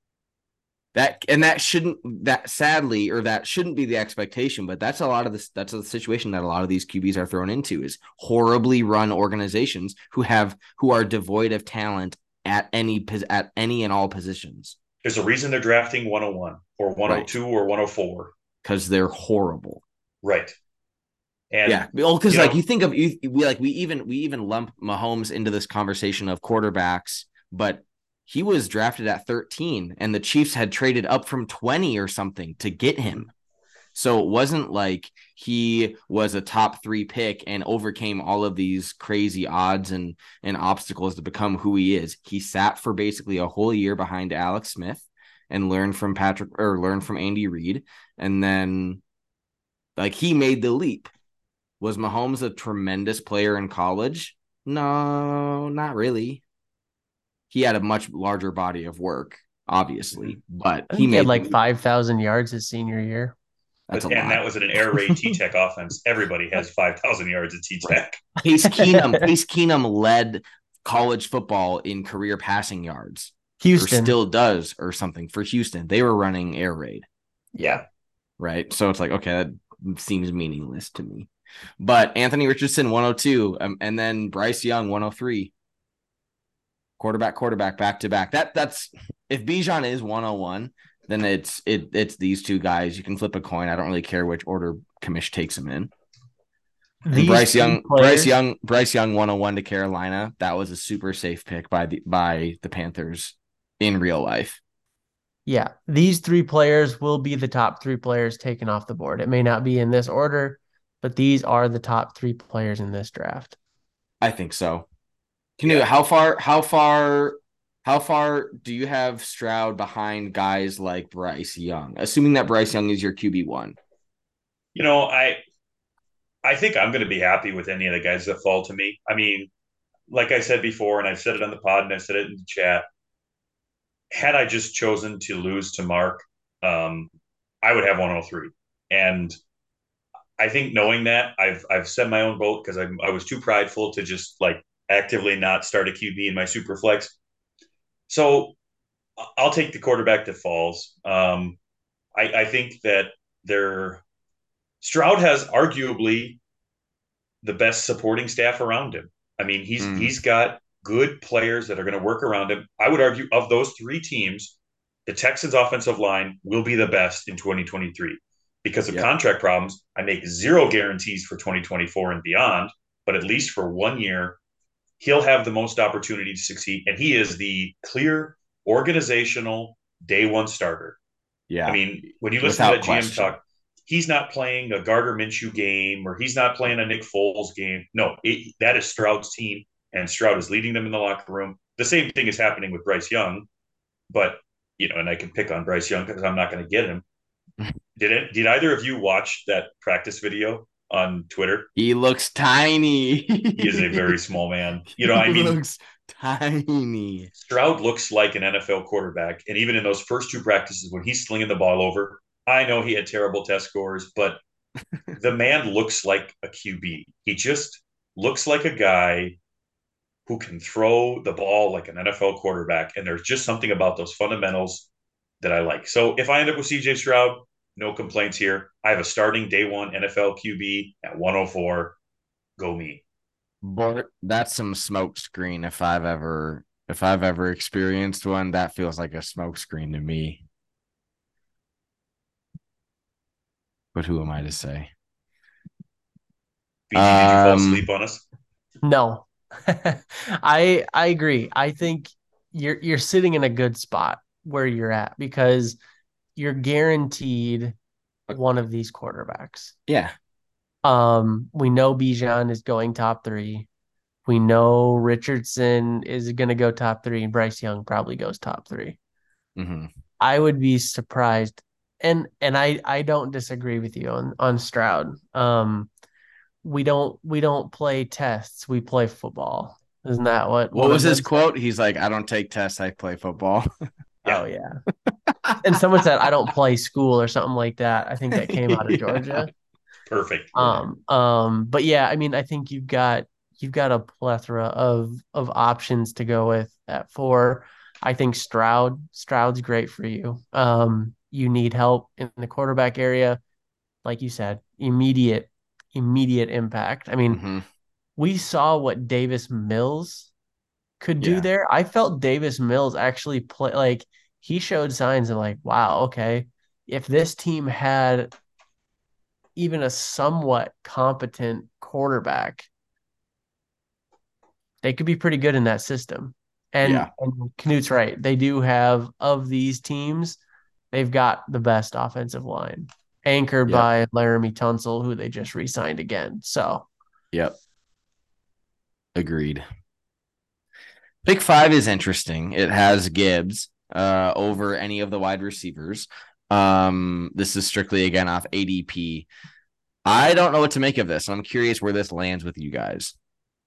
That sadly, or that shouldn't be the expectation, but that's a lot of this. That's a situation that a lot of these QBs are thrown into, is horribly run organizations who are devoid of talent at any and all positions. There's a reason they're drafting 101 or Right. 102 or 104. Because they're horrible. Right. Yeah. And, Well, because you like know, you think of we even lump Mahomes into this conversation of quarterbacks, but he was drafted at 13 and the Chiefs had traded up from 20 or something to get him. So it wasn't like he was a top 3 pick and overcame all of these crazy odds and obstacles to become who he is. He sat for basically a whole year behind Alex Smith and learned from Andy Reid. And then like he made the leap. Was Mahomes a tremendous player in college? No, not really. He had a much larger body of work, obviously, but I he think he had made like 5,000 yards his senior year. that's a and lot. that was in an air raid T Tech offense. Everybody has 5,000 yards at T Right. Tech. Case Keenum led college football in career passing yards, or Houston. still does, or something for Houston. They were running air raid, Yeah. right? So it's like, okay, that seems meaningless to me. But Anthony Richardson 102, and then Bryce Young 103. Quarterback, back to back. That's if Bijan is 101, then it's these two guys. You can flip a coin. I don't really care which order Kamish takes them in. And These three players, Bryce Young 101 to Carolina. That was a super safe pick by the Panthers in real life. yeah, these three players will be the top 3 players taken off the board. It may not be in this order, but these are the top 3 players in this draft. I think so. Yeah. How far do you have Stroud behind guys like Bryce Young? Assuming that Bryce Young is your QB1. You know, I think I'm going to be happy with any of the guys that fall to me. I mean, like I said before, and I've said it on the pod and I said it in the chat, had I just chosen to lose to Mark, I would have 103. And I think knowing that, I've set my own boat because I was too prideful to just like actively not start a QB in my super flex. So I'll take the quarterback that falls. I think that their Stroud has arguably the best supporting staff around him. I mean, he's got good players that are going to work around him. I would argue of those 3 teams, the Texans offensive line will be the best in 2023 because of Yep. contract problems. I make zero guarantees for 2024 and beyond, but at least for 1 year, he'll have the most opportunity to succeed. And he is the clear organizational day one starter. Yeah. I mean, when you listen to Without that GM question. talk, he's not playing a Gardner Minshew game or he's not playing a Nick Foles game. No, that is Stroud's team, and Stroud is leading them in the locker room. The same thing is happening with Bryce Young, but and I can pick on Bryce Young because I'm not going to get him. Did either of you watch that practice video on Twitter? He looks tiny. He is a very small man. He I mean, looks tiny. Stroud looks like an NFL quarterback, and even in those first 2 practices when he's slinging the ball over, I know he had terrible test scores, but the man looks like a QB. He just looks like a guy who can throw the ball like an NFL quarterback. And there's just something about those fundamentals that I like. So if I end up with CJ Stroud, no complaints here. I have a starting day one NFL QB at 104. Go me. But that's some smoke screen if I've ever experienced one. That feels like a smoke screen to me. But who am I to say? BG, did you fall Um, asleep on us? No. I agree. I think you're sitting in a good spot where you're at because you're guaranteed one of these quarterbacks. yeah. We know Bijan is going top three. We know Richardson is going to go top three, and Bryce Young probably goes top three. Hmm. I would be surprised, and I don't disagree with you on Stroud. We don't play tests, we play football. Isn't that what What one was of his them said? quote? He's like, I don't take tests, I play football. Yeah, Oh yeah. And someone said I don't play school or something like that. I think that came out of Yeah. Georgia. perfect. But yeah, I mean, I think you've got a plethora of options to go with at four. I think Stroud's great for you. You need help in the quarterback area, like you said, immediate impact. I mean, Hmm. we saw what Davis Mills could do Yeah. there. I felt Davis Mills actually play like he showed signs of like, wow, okay, if this team had even a somewhat competent quarterback, they could be pretty good in that system. And Yeah. and Knut's right. They do have of these teams, they've got the best offensive line, anchored Yep. by Laramie Tunsil, who they just re-signed again. So Yep. Agreed. Pick five is interesting. It has Gibbs over any of the wide receivers. This is strictly again off ADP. I don't know what to make of this. I'm curious where this lands with you guys.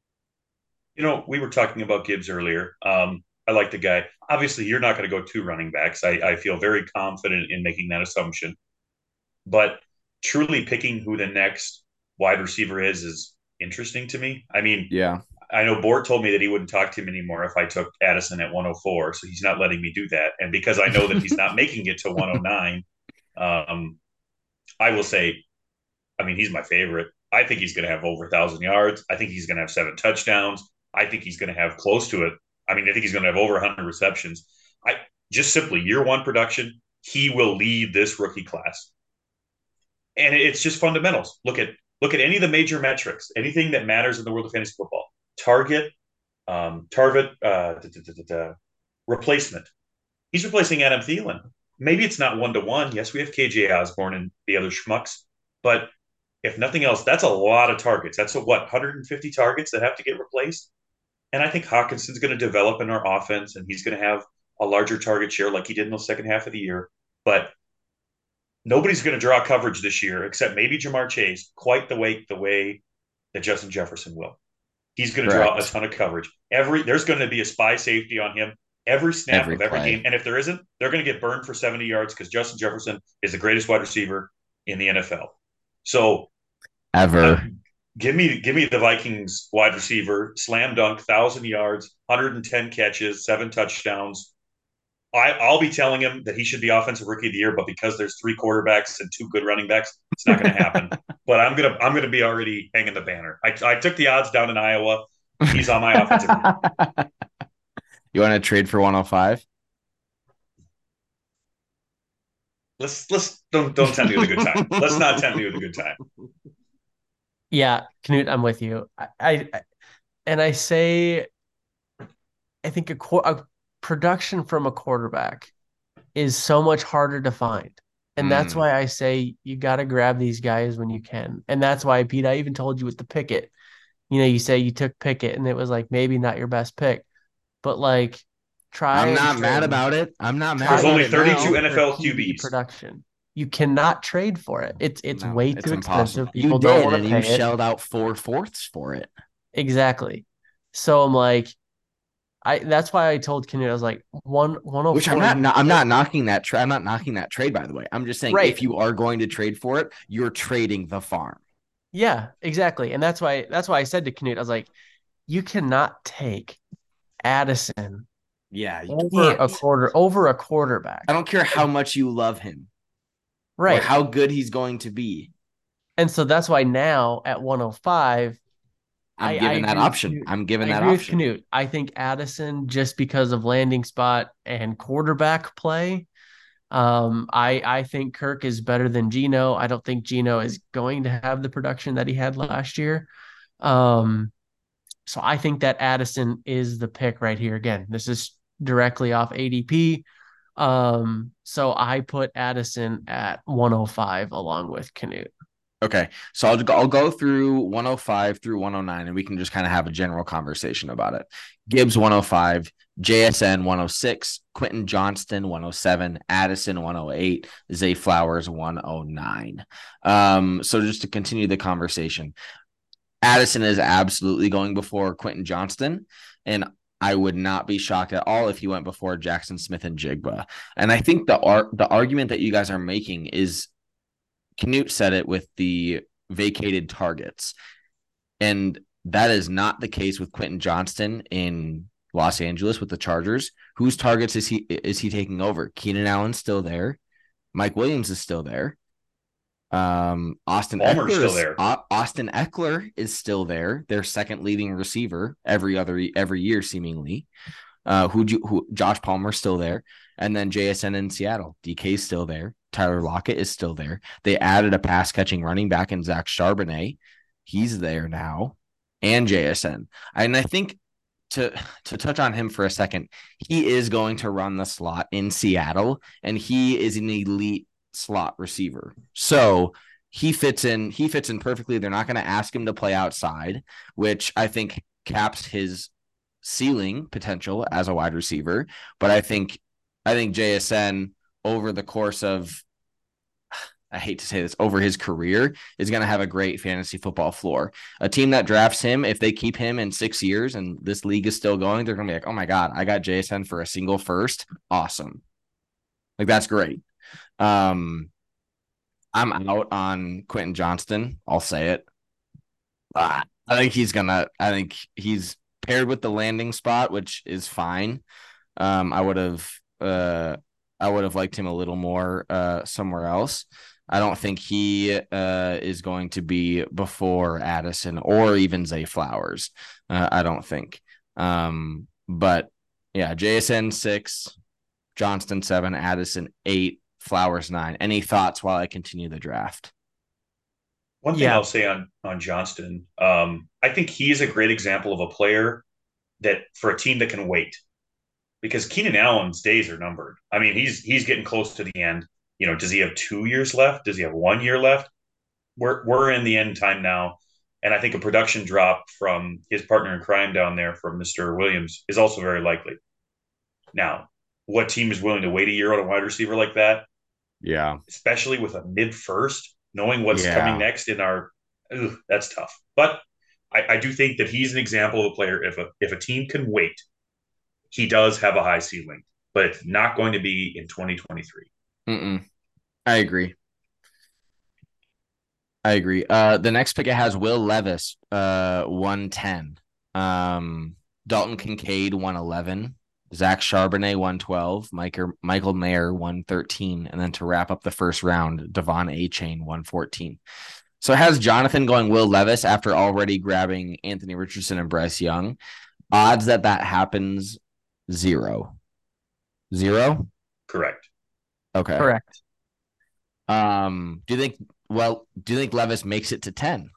We were talking about Gibbs earlier. I like the guy. Obviously, you're not going to go two running backs. I feel very confident in making that assumption. But truly picking who the next wide receiver is interesting to me. I mean, Yeah. I know Bort told me that he wouldn't talk to him anymore if I took Addison at 104, so he's not letting me do that. And because I know that he's not making it to 109, I will say, I mean, he's my favorite. I think he's going to have over 1,000 yards. I think he's going to have 7 touchdowns. I think he's going to have close to it. I mean, I think he's going to have over 100 receptions. I just simply year one production. He will lead this rookie class, and it's just fundamentals. Look at any of the major metrics, anything that matters in the world of fantasy football. Target, target, replacement. He's replacing Adam Thielen. Maybe it's not 1-to-1. Yes, we have KJ Osborne and the other schmucks, but if nothing else, that's a lot of targets. That's 150 targets that have to get replaced. And I think Hawkinson's going to develop in our offense, and he's going to have a larger target share like he did in the second half of the year. But nobody's going to draw coverage this year except maybe Jamar Chase quite the way that Justin Jefferson will. He's going to draw a Correct. ton of coverage. There's going to be a spy safety on him every snap Every of every game. play And if there isn't, they're going to get burned for 70 yards because Justin Jefferson is the greatest wide receiver in the NFL. So ever. give me the Vikings wide receiver, slam dunk, 1,000 yards, 110 catches, 7 touchdowns. I'll be telling him that he should be offensive rookie of the year, but because there's 3 quarterbacks and 2 good running backs, it's not going to happen. But I'm gonna be already hanging the banner. I took the odds down in Iowa. He's on my offensive rookie. You want to trade for 105? Let's don't tempt me with a good time. Let's not tempt me with a good time. yeah, Knut, I'm with you. And I say I think a production from a quarterback is so much harder to find. And that's Mm, why I say you got to grab these guys when you can. And that's why, Pete, I even told you with the Pickett. You say you took Pickett and it was like maybe not your best pick, but like try I'm and not mad trade. about it. I'm not mad Try There's about and only it thirty-two now. trade for NFL QB QBs. production. You cannot trade for it. It's No, way it's too expensive. impossible. You People don't did, want and to you pay it. shelled out 4/4 for it. Exactly. So I'm like, That's why I told Canute, I was like, Which 104. I'm not knocking that trade. I'm not knocking that trade, by the way. I'm just saying if Right. you are going to trade for it, you're trading the farm. Yeah, exactly. And that's why I said to Canute, I was like, you cannot take Addison Yeah, you over can't. a I quarterback. don't care how much you love him or Right. how good he's going to be. And so that's why now at 105, I'm I given that agree with option. Canute. I'm given I that agree with option. Canute. I think Addison, just because of landing spot and quarterback play, I think Kirk is better than Geno. I don't think Geno is going to have the production that he had last year. Um, so I think that Addison is the pick right here. Again, this is directly off ADP. So I put Addison at 105 along with Canute. Okay, so I'll go through 105 through 109, and we can just kind of have a general conversation about it. Gibbs 105, JSN 106, Quentin Johnston 107, Addison 108, Zay Flowers 109. So just to continue the conversation, Addison is absolutely going before Quentin Johnston, and I would not be shocked at all if he went before Jackson Smith and Jigba. And I think the argument that you guys are making is Canute said it with the vacated targets. And that is not the case with Quentin Johnston in Los Angeles with the Chargers. Whose targets is he taking over? Keenan Allen's still there. Mike Williams is still there. Palmer's still there. Austin Eckler is still there. Their second leading receiver every year seemingly. Who Josh Palmer's still there, and then JSN in Seattle. DK's still there. Tyler Lockett is still there. They added a pass catching running back in Zach Charbonnet. He's there now, and JSN. And I think to touch on him for a second, he is going to run the slot in Seattle, and he is an elite slot receiver. So he fits in. He fits in perfectly. They're not going to ask him to play outside, which I think caps his ceiling potential as a wide receiver. But I think JSN over the course of, I hate to say this, over his career is going to have a great fantasy football floor. A team that drafts him, if they keep him in 6 years and this league is still going, they're going to be like, oh my God, I got JSN for a single first. Awesome. Like that's great. Um, I'm out on Quentin Johnston. I'll say it. I think he's paired with the landing spot, which is fine. Um, I would have, uh, I would have liked him a little more somewhere else. I don't think he is going to be before Addison or even Zay Flowers. I don't think. But yeah, JSN 6, Johnston 7, Addison 8, Flowers 9. Any thoughts while I continue the draft? One thing Yeah. I'll say on Johnston, I think he's a great example of a player that for a team that can wait because Keenan Allen's days are numbered. I mean, he's getting close to the end. Does he have 2 years left? Does he have 1 year left? We're in the end time now, and I think a production drop from his partner in crime down there from Mr. Williams is also very likely. Now, what team is willing to wait a year on a wide receiver like that, Yeah. especially with a mid first, knowing what's coming Yeah. next in our, that's tough. But I do think that he's an example of a player. If a team can wait, he does have a high ceiling, but it's not going to be in 2023. Mm-mm. I agree. I agree. The next pick it has Will Levis, 110. Dalton Kincaid, 111. Zach Charbonnet, 112. Michael Mayer, 113. And then to wrap up the first round, Devon Achane, 114. So it has Jonathan going Will Levis after already grabbing Anthony Richardson and Bryce Young. Odds that happens, zero. Zero? Correct. Okay. Correct. Do you think Levis makes it to 10?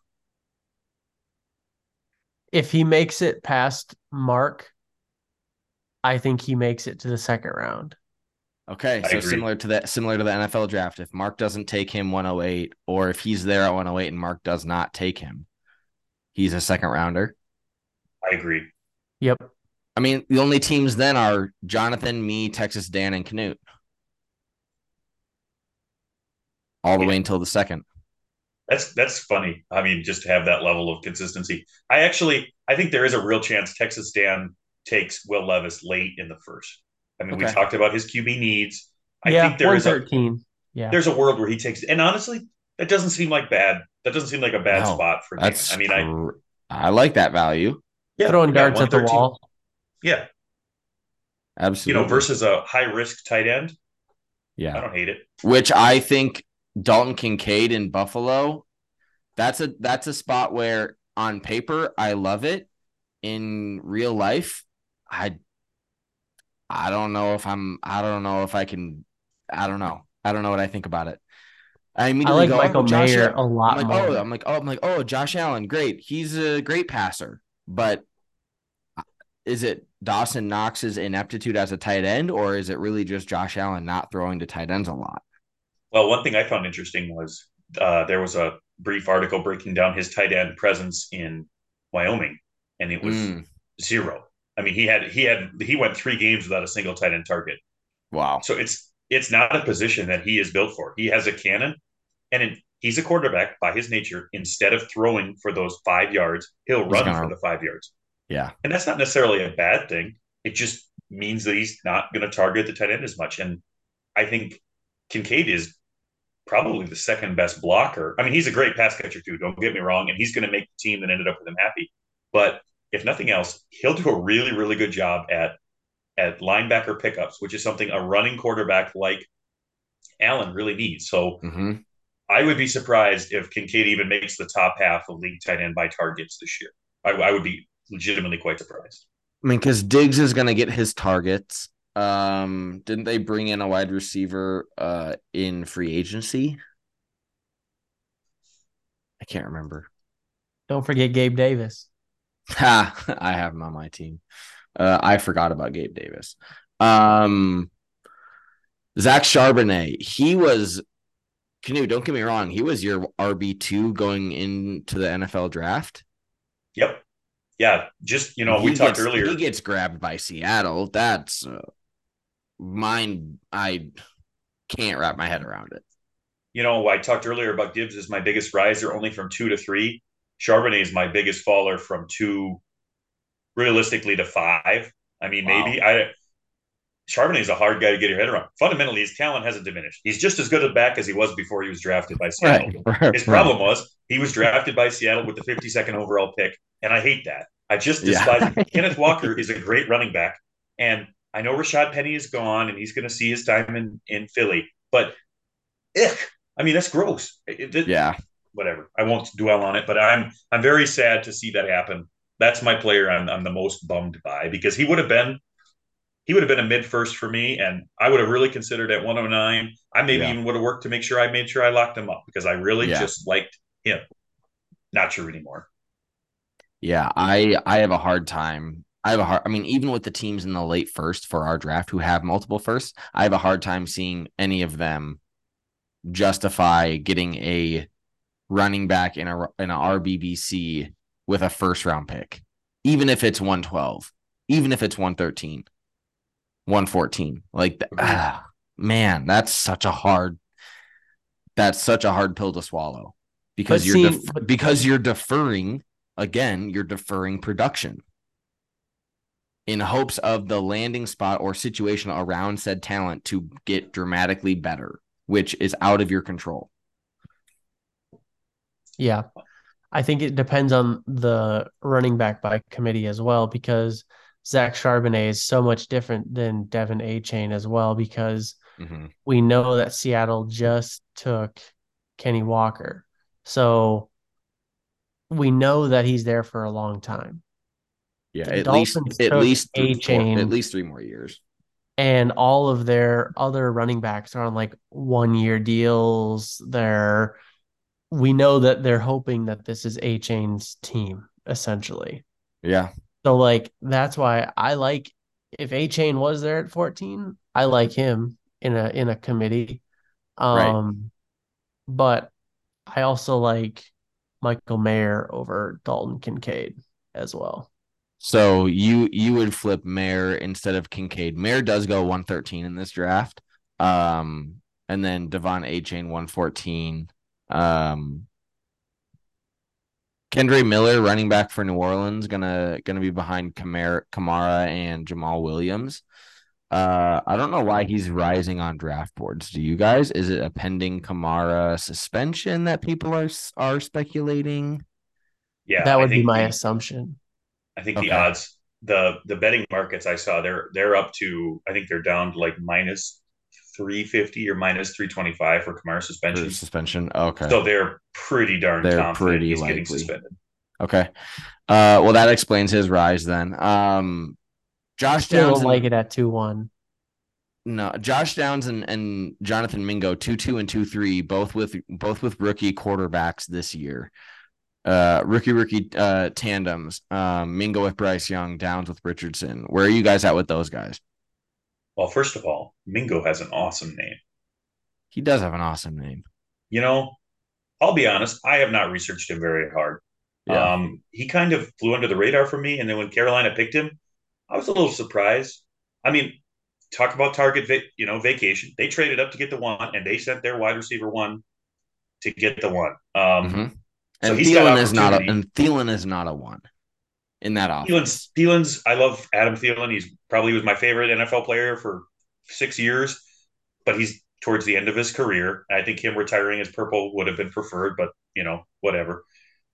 If he makes it past Mark, I think he makes it to the second round. Okay, I so agree. similar to the NFL draft, if Mark doesn't take him 108, or if he's there at 108 and Mark does not take him, he's a second rounder. I agree. Yep. I mean, the only teams then are Jonathan, me, Texas Dan, and Canute. All the Yeah. way until the second. That's funny. I mean, just to have that level of consistency. I think there is a real chance Texas Dan takes Will Levis late in the first. I mean, we Okay. talked about his QB needs. I Yeah, think 113. Yeah. there's a world where he takes, and honestly, that doesn't seem like bad. That doesn't seem like a bad No, spot for me. I mean, I like that value. Throwing yeah, darts at the 113. wall. Yeah, Absolutely. versus a high risk tight end. I Yeah. don't hate it. Which I think Dalton Kincaid in Buffalo, that's a spot where on paper I love it. In real life, I I don't know if I can I don't know. I don't know what I think about it. I I immediately like go, oh, Michael Josh Mayer Allen. a lot more. I'm like, oh, Josh Allen, great. He's a great passer. But is it Dawson Knox's ineptitude as a tight end, or is it really just Josh Allen not throwing to tight ends a lot? Well, one thing I found interesting was there was a brief article breaking down his tight end presence in Wyoming, and it was Mm, zero. I mean, he went 3 games without a single tight end target. wow. So it's not a position that he is built for. He has a cannon, and he's a quarterback by his nature. Instead of throwing for those 5 yards, he'll He's run for gonna the 5 yards, yeah. and that's not necessarily a bad thing. It just means that he's not going to target the tight end as much. And I think Kincaid is probably the second best blocker. I mean, he's a great pass catcher too. Don't get me wrong, and he's going to make the team that ended up with him happy. But if nothing else, he'll do a really, really good job at linebacker pickups, which is something a running quarterback like Allen really needs. So Mm-hmm. I would be surprised if Kincaid even makes the top half of league tight end by targets this year. I would be legitimately quite surprised. I mean, because Diggs is gonna get his targets. Didn't they bring in a wide receiver in free agency? I can't remember. Don't forget Gabe Davis. Ha, I have him on my team. I forgot about Gabe Davis. Um, Zach Charbonnet, he was Canoe. Don't get me wrong, he was your RB2 going into the NFL draft. Yep. Yeah. Just, And we talked earlier. he gets grabbed by Seattle. That's mine. I can't wrap my head around it. I talked earlier about Gibbs is my biggest riser only from 2 to 3. Charbonnet is my biggest faller from 2 realistically to 5. I mean, Wow. maybe Charbonnet is a hard guy to get your head around. Fundamentally, his talent hasn't diminished. He's just as good a back as he was before he was drafted by Seattle. His problem was he was drafted by Seattle with the 52nd overall pick, and I hate that. I just despise it. Kenneth Walker is a great running back, and I know Rashad Penny is gone, and he's going to see his time in Philly, but I mean, that's gross. Yeah. Whatever. I won't dwell on it, but I'm very sad to see that happen. That's my player I'm the most bummed by because he would have been a mid first for me, and I would have really considered at 109. I maybe Yeah. even would have worked to make sure I made sure I locked him up because I really Yeah. just liked him. Not sure anymore. Yeah. I have a hard time. I mean, even with the teams in the late first for our draft who have multiple firsts, I have a hard time seeing any of them justify getting a running back in a RBBC with a first round pick, even if it's 112, even if it's 113, 114. Like, man, that's such a hard pill to swallow because because you're deferring again, you're deferring production in hopes of the landing spot or situation around said talent to get dramatically better, which is out of your control. Yeah. I think it depends on the running back by committee as well, because Zach Charbonnet is so much different than Devin Achane as well, because we know that Seattle just took Kenny Walker. So we know that he's there for a long time. Yeah, The at Dolphins least took Achane, at least 3 more years. and all of their other running backs are on like 1 year deals. We know that they're hoping that this is Achane's team, essentially. Yeah. So like that's why I like, if Achane was there at 14, I like him in a committee. Right. But I also like Michael Mayer over Dalton Kincaid as well. So you would flip Mayer instead of Kincaid. Mayer does go 113 in this draft. And then Devon Achane 114. Kendre Miller, running back for New Orleans, gonna be behind Kamara and Jamal Williams. I don't know why he's rising on draft boards. Do you guys? Is it a pending Kamara suspension that people are speculating? Yeah, That would be my assumption. I think the Okay. odds, the betting markets I saw, they're up to, I think they're down to like minus 350 or minus 325 for Kamara For suspension. suspension. Okay. So they're pretty darn They're confident pretty he's getting likely. suspended. Okay. Well, that explains his rise then. Josh Still Downs don't like and it at 2-1. no, Josh Downs and Jonathan Mingo, 2-2 and 2-3, both with rookie quarterbacks this year. Rookie tandems. Mingo with Bryce Young, Downs with Richardson. Where are you guys at with those guys? Well, first of all, Mingo has an awesome name. He does have an awesome name. You know, I'll be honest, I have not researched him very hard. Yeah. He kind of flew under the radar for me, and then when Carolina picked him, I was a little surprised. I mean, talk about vacation. They traded up to get the one, and they sent their wide receiver one to get the one. Mm-hmm. So And he's got Thielen is not opportunity. a one in that offense. Thielen's. I love Adam Thielen. He's probably was my favorite NFL player for 6 years, but he's towards the end of his career. I think him retiring as purple would have been preferred, but whatever.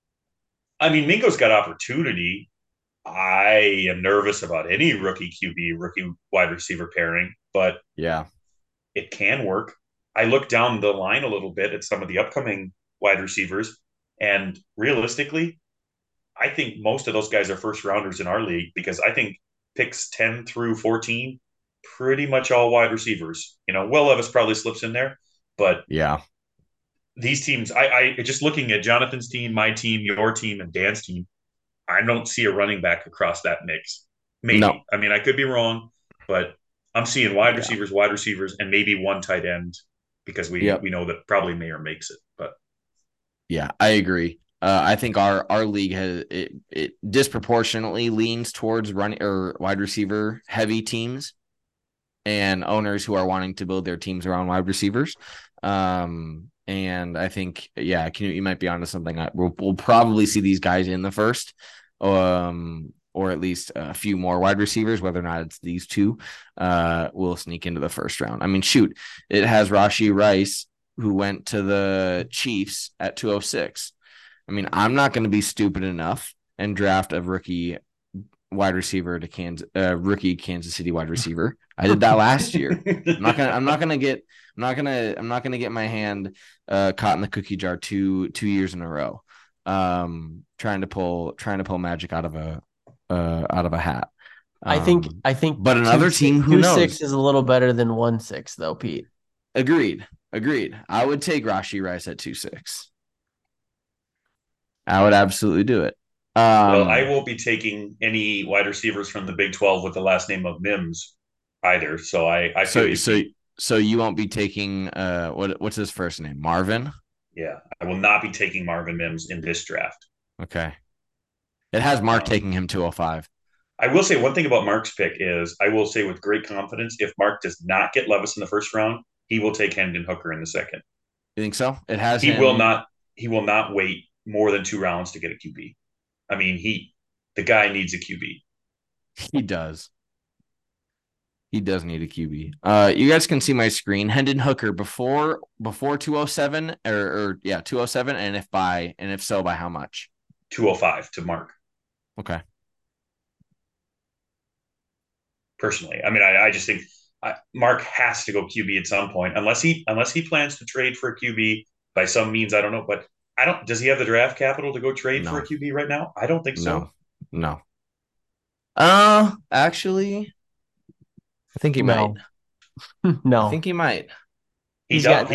I mean, Mingo's got opportunity. I am nervous about any rookie QB, rookie wide receiver pairing, but Yeah. it can work. I look down the line a little bit at some of the upcoming wide receivers, and realistically, I think most of those guys are first rounders in our league because I think picks 10 through 14, pretty much all wide receivers. Will Levis probably slips in there, but Yeah. these teams, I just looking at Jonathan's team, my team, your team, and Dan's team, I don't see a running back across that mix. No. Maybe. I mean, I could be wrong, but I'm seeing Yeah. wide receivers, and maybe one tight end because we Yep. we know that probably Mayer makes it. But Yeah, I agree. I think our league it disproportionately leans towards running or wide receiver heavy teams and owners who are wanting to build their teams around wide receivers. And I think, yeah, you might be onto something. We'll probably see these guys in the first, or at least a few more wide receivers, whether or not it's these two, will sneak into the first round. I mean, shoot, it has Rashee Rice, who went to the Chiefs at 206. I mean, I'm not going to be stupid enough and draft a rookie wide receiver to rookie Kansas City wide receiver. I did that last year. I'm not gonna get my hand caught in the cookie jar two years in a row. Trying to pull magic out of a hat. I think but another team, who knows? 2-6 is a little better than 1-6 though, Pete. Agreed. I would take Rashee Rice at 2-6. I would absolutely do it. Well, I won't be taking any wide receivers from the Big 12 with the last name of Mims either. So I feel so you won't be taking what's his first name? Marvin? Yeah, I will not be taking Marvin Mims in this draft. Okay. It has Mark taking him 205. I will say one thing about Mark's pick is I will say with great confidence, if Mark does not get Levis in the first round, he will take Hendon Hooker in the second. You think so? It has he will not wait more than 2 rounds to get a QB. I mean, the guy needs a QB. He does. He does need a QB. You guys can see my screen. Hendon Hooker before 207 or 207, and if so, by how much? 205 to Mark. Okay. Personally, I mean, I just think Mark has to go QB at some point, unless he plans to trade for a QB by some means. I don't know, but does he have the draft capital to go trade for a QB right now? I don't think so. No. Actually, I think he might. No. I think he might. Let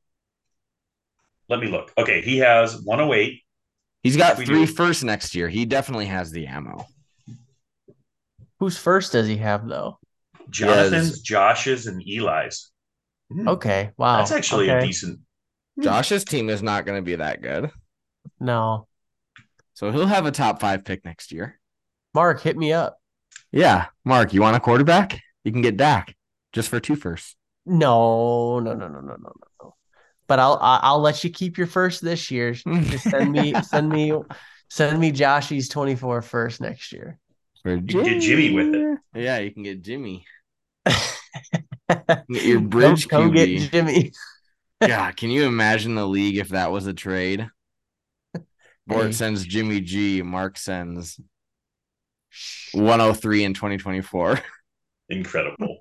me look. Okay, he has 108. He's got 3 firsts next year. He definitely has the ammo. Whose first does he have, though? Jonathan's, Josh's, and Eli's. Okay, wow. That's actually a decent. Josh's team is not going to be that good. No. So he'll have a top 5 pick next year. Mark, hit me up. Yeah, Mark, you want a quarterback? You can get Dak just for 2 firsts. No. But I'll let you keep your first this year. Just send me Send me Joshy's 24 first next year. For You can get Jimmy with it. Yeah, you can get Jimmy. Get your come, bridge come get QB. Jimmy. Yeah, can you imagine the league if that was a trade? Bort Hey, sends Jimmy G. Mark sends 103 in 2024. Incredible.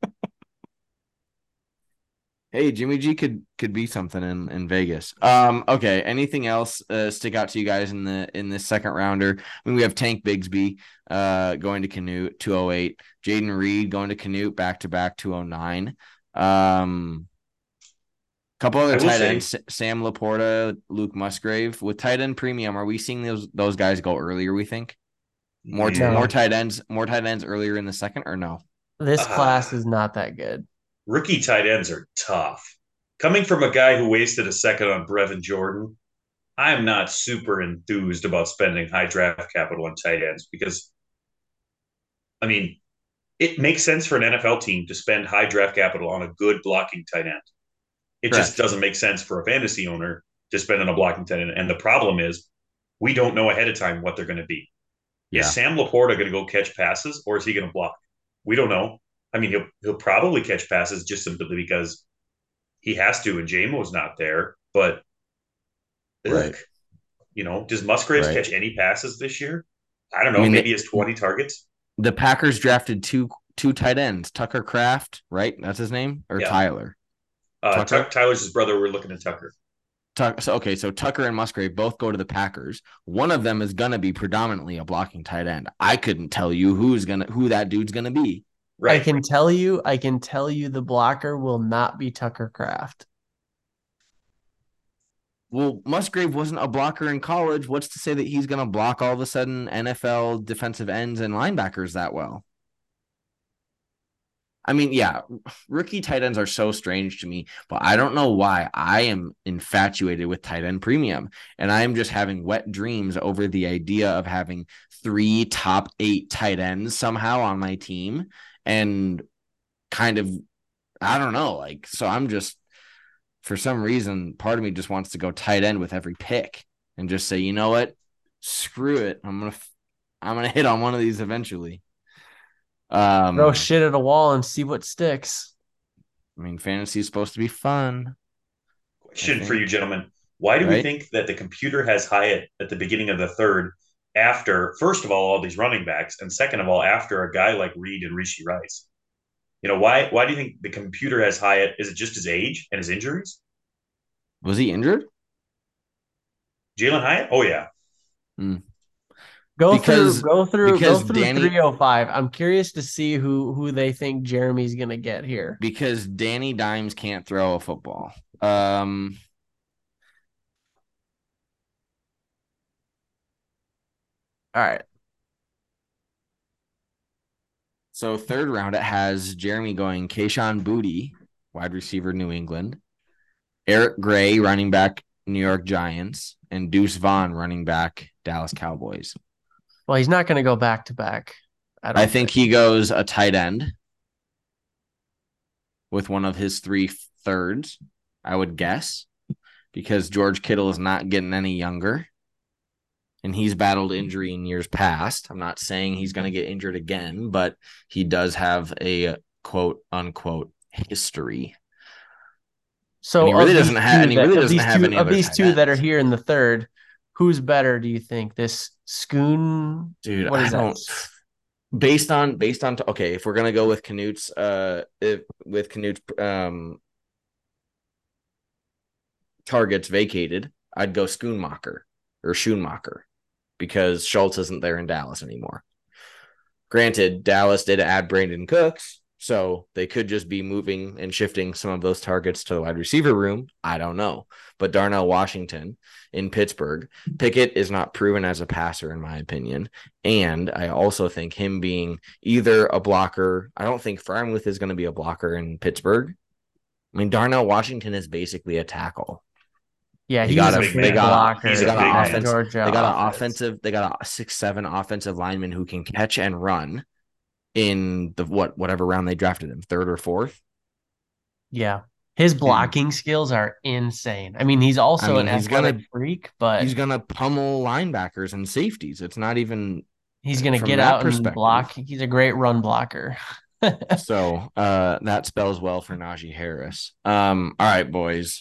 Hey, Jimmy G could be something in Vegas. Okay. Anything else stick out to you guys in this second rounder? I mean, we have Tank Bigsby going to Canute 208, Jaden Reed going to Canute back to back 209. Couple other I will tight say, ends, Sam Laporta, Luke Musgrave. With tight end premium, are we seeing those guys go earlier? We think more No. tight ends earlier in the second, or no? this class ah, is not that good. rookie tight ends are tough. Coming from a guy who wasted a second on Brevin Jordan, I am not super enthused about spending high draft capital on tight ends because, I mean, it makes sense for an NFL team to spend high draft capital on a good blocking tight end. It just Correct. doesn't make sense for a fantasy owner to spend on a blocking tight end. And the problem is, we don't know ahead of time what they're going to be. Is Yeah. Sam Laporta going to go catch passes or is he going to block? We don't know. I mean, he'll probably catch passes just simply because he has to, and JMO's not there. But ugh, Right. does Musgraves Right. catch any passes this year? I don't I know. mean, Maybe he has 20 targets. the Packers drafted two tight ends, Tucker Kraft, right? That's his name, or Yeah. Tyler Tucker. Tyler's his brother. We're looking at Tucker. So Tucker and Musgrave both go to the Packers. One of them is gonna be predominantly a blocking tight end. I couldn't tell you who that dude's gonna be. I Right. can tell you the blocker will not be Tucker Kraft. Well, Musgrave wasn't a blocker in college. What's to say that he's gonna block all of a sudden NFL defensive ends and linebackers that well? I mean, yeah, rookie tight ends are so strange to me, but I don't know why. I am infatuated with tight end premium, and I am just having wet dreams over the idea of having 3 top 8 tight ends somehow on my team, and kind of, I don't know, like, so I'm just, for some reason, part of me just wants to go tight end with every pick and just say, you know what, screw it, I'm gonna hit on one of these eventually. Throw Um, shit at a wall and see what sticks. I mean, fantasy is supposed to be fun. I Question for you, think, gentlemen. Why do we right? think that the computer has Hyatt at the beginning of the third after, first of all these running backs, and second of all, after a guy like Reed and Rishi Rice? Why do you think the computer has Hyatt? Is it just his age and his injuries? Was he injured? Jalen Hyatt? Oh, yeah. Mm. Go through, Because go through, go because through Danny 305. I'm curious to see who they think Jeremy's gonna get here. because Danny Dimes can't throw a football. Um, All right. so third round it has Jeremy going Kayshon Boutte, wide receiver, New England, Eric Gray, running back, New York Giants, and Deuce Vaughn, running back, Dallas Cowboys. Well, he's not gonna go back to back. I I don't think think. he goes a tight end with one of his 3 thirds, I would guess, because George Kittle is not getting any younger. And he's battled injury in years past. I'm not saying he's going to get injured again, but he does have a quote unquote history. And So he really doesn't have any of other these tight two that are ends. here in the third, who's better? Do you think this Schoon? Dude, What I is that? don't based on okay, if we're gonna go with Canute's targets vacated, I'd go Schoonmaker or Schoonmaker because Schultz isn't there in Dallas anymore. Granted, Dallas did add Brandon Cooks, so they could just be moving and shifting some of those targets to the wide receiver room. I don't know. But Darnell Washington in Pittsburgh, Pickett is not proven as a passer, in my opinion. And I also think him being either a blocker, I don't think Freiermuth is going to be a blocker in Pittsburgh. I mean, Darnell Washington is basically a tackle. Yeah, They he's got a a Big they big man. got He's they blocker a got big in an that man. offense. Georgia They got an offense. offensive. They got a 6'7" offensive lineman who can catch and run in the whatever round they drafted him, third or fourth. Yeah. His blocking skills are insane. I mean, he's I also mean, an athletic freak, but he's gonna pummel linebackers and safeties. It's not even he's going to from get that out and perspective. block. He's a great run blocker. So that spells well for Najee Harris. All right, boys.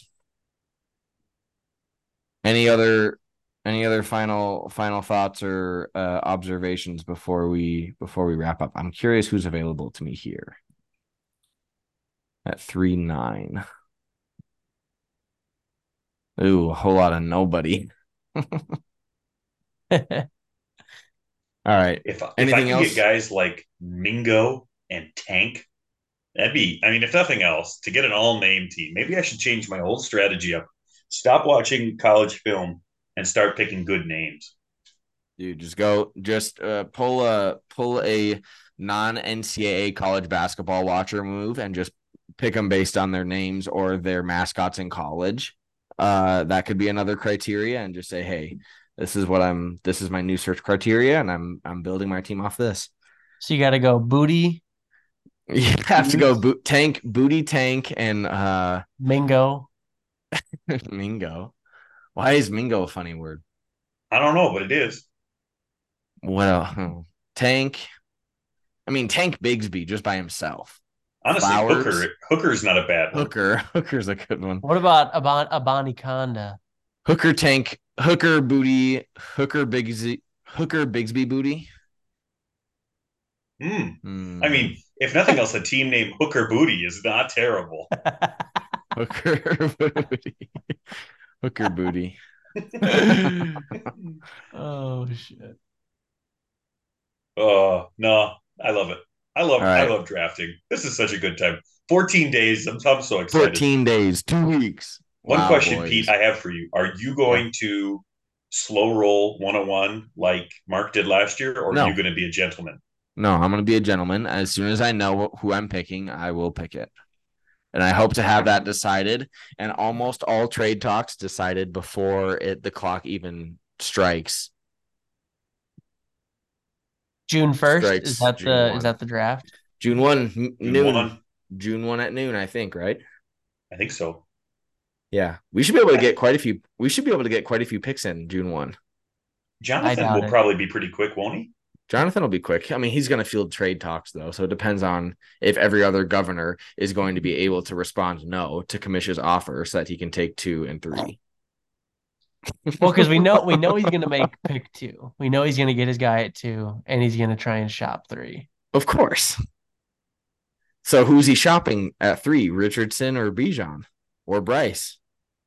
Any other final thoughts or observations before we wrap up? I'm curious who's available to me here at 3-9. Ooh, a whole lot of nobody. All right. If I Anything can get else? guys like Mingo and Tank, that'd be. I mean, if nothing else, to get an all-name team, maybe I should change my whole strategy up. Stop watching college film and start picking good names. Dude, just pull a non-NCAA college basketball watcher move and just pick them based on their names or their mascots in college. That could be another criteria, and just say, hey, this is my new search criteria, and I'm building my team off this. So you got to go Booty. You have to go Booty Tank, and Mingo. Mingo. Why is Mingo a funny word? I don't know, but it is. Well, Tank. I mean, Tank Bigsby just by himself. Honestly, Flowers. Hooker's not a bad one. Hooker's a good one. What about Abanikanda? Hooker Tank, Hooker Booty, Hooker Bigsby Booty. I mean, if nothing else, a team named Hooker Booty is not terrible. Hooker Booty. Hooker Booty. Oh shit. Oh no, I love it. I Right. love drafting. This is such a good time. 14 days. I'm so excited. 14 days, 2 weeks. One Wow, question, boys. Pete, I have for you. Are you going to slow roll 101 like Mark did last year, or No. are you going to be a gentleman? No, I'm going to be a gentleman. As soon as I know who I'm picking, I will pick it. And I hope to have that decided and almost all trade talks decided before the clock even strikes. June 1st? Strikes Is that June 1. is that the draft? June 1, June noon. 1. June 1 at noon, I think, right? I think so. Yeah. We should be able to get quite a few picks in June 1. Jonathan will probably be pretty quick, won't he? Jonathan will be quick. I mean, he's going to field trade talks, though. So it depends on if every other governor is going to be able to respond no to Kamish's offer so that he can take 2 and 3. Well, because we know he's going to make pick 2. We know he's going to get his guy at 2, and he's going to try and shop 3. Of course. So who's he shopping at 3? Richardson or Bijan or Bryce?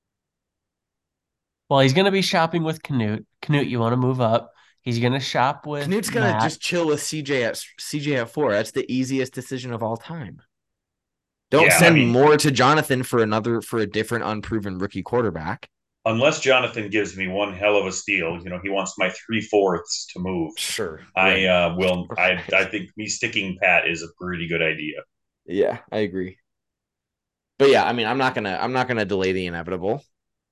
Well, he's going to be shopping with Canute. Canute, you want to move up. He's going to shop with Canute's going to just chill with CJ at 4. That's the easiest decision of all time. Don't send more to Jonathan for a different unproven rookie quarterback. Unless Jonathan gives me one hell of a steal, he wants my 3/4 to move. Sure. I will. I think me sticking pat is a pretty good idea. Yeah, I agree. But yeah, I mean, I'm not gonna delay the inevitable.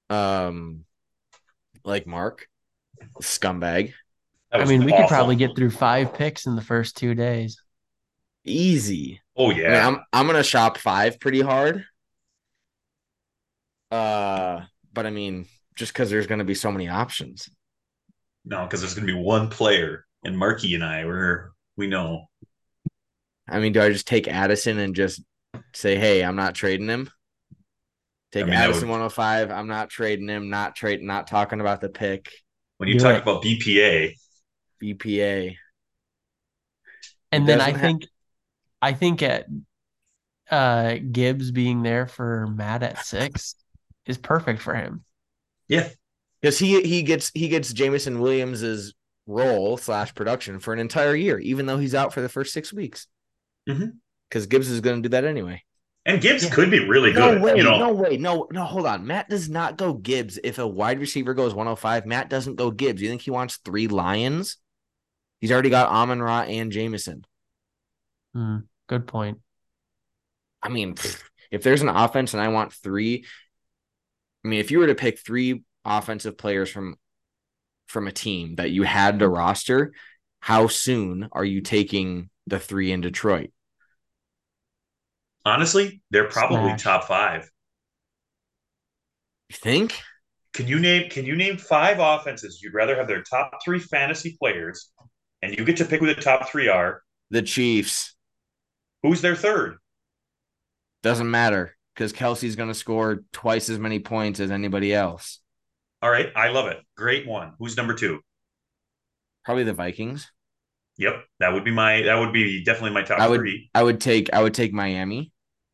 Like Mark, scumbag. I mean, we could probably get through 5 picks in the first 2 days. Easy. Oh yeah. I mean, I'm gonna shop 5 pretty hard. But I mean, just because there's gonna be so many options. No, because there's gonna be one player, and Marky and I we know. I mean, do I just take Addison and just say, hey, I'm not trading him? Addison 105. I'm not trading him. Not talking about the pick. When you talk about BPA. And then I think at Gibbs being there for Matt at 6 is perfect for him. Yeah. Because he gets Jameson Williams's role / production for an entire year, even though he's out for the first 6 weeks. Because Gibbs is going to do that anyway. And Gibbs could be really good. No way. No, hold on. Matt does not go Gibbs. If a wide receiver goes 105, Matt doesn't go Gibbs. You think he wants 3 Lions? He's already got Amon-Ra and Jameson. Good point. I mean, if there's an offense and I want 3, I mean, if you were to pick 3 offensive players from a team that you had to roster, how soon are you taking the 3 in Detroit? Honestly, they're probably top 5. You think Can you name five offenses you'd rather have their top three fantasy players, and you get to pick who the top three are? the Chiefs? Who's their third? Doesn't matter because Kelsey's going to score twice as many points as anybody else. All right, I love it. Great one. Who's number two? Probably the Vikings. Yep, that would be definitely my top I would three. I would take Miami.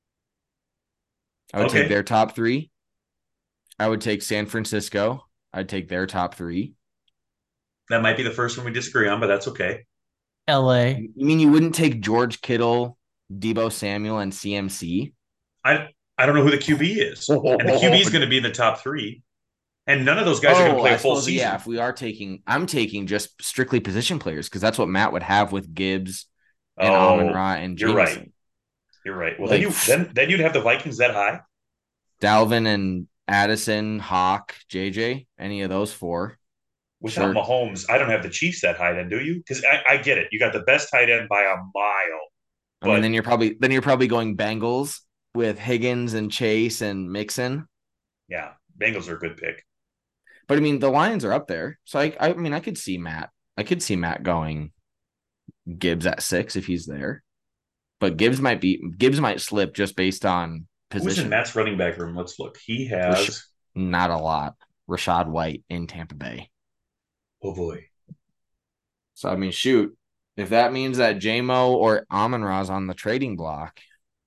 I would take Okay, their top three. I would take San Francisco. I'd take their top three. that might be the first one we disagree on, but that's okay. LA. You mean you wouldn't take George Kittle, Debo Samuel, and CMC? I don't know who the QB is, and the QB is going to be in the top three, and none of those guys are going to Oh, play I a full suppose, yeah. season. If we are I'm taking just strictly position players because that's what Matt would have with Gibbs and Amon Oh, Ra and you're right. Jameson. You're right. Well, then Like you then you'd have the Vikings that high. Dalvin and Addison, Hawk, JJ, any of those four. Without Sure. Mahomes, I don't have the Chiefs that high. Then do you? Because I get it. You got the best tight end by a mile, I mean, but then you're probably going Bengals with Higgins and Chase and Mixon. yeah, Bengals are a good pick. But I mean, the Lions are up there. So I mean, I could see Matt. I could see Matt going Gibbs at 6 if he's there. But Gibbs might slip just based on Who's in position. Matt's running back room? Let's look. He Rash- has. Not a lot. Rashad White in Tampa Bay. Oh boy. So I mean, shoot, if that means that JMO or Amon Ra's on the trading block,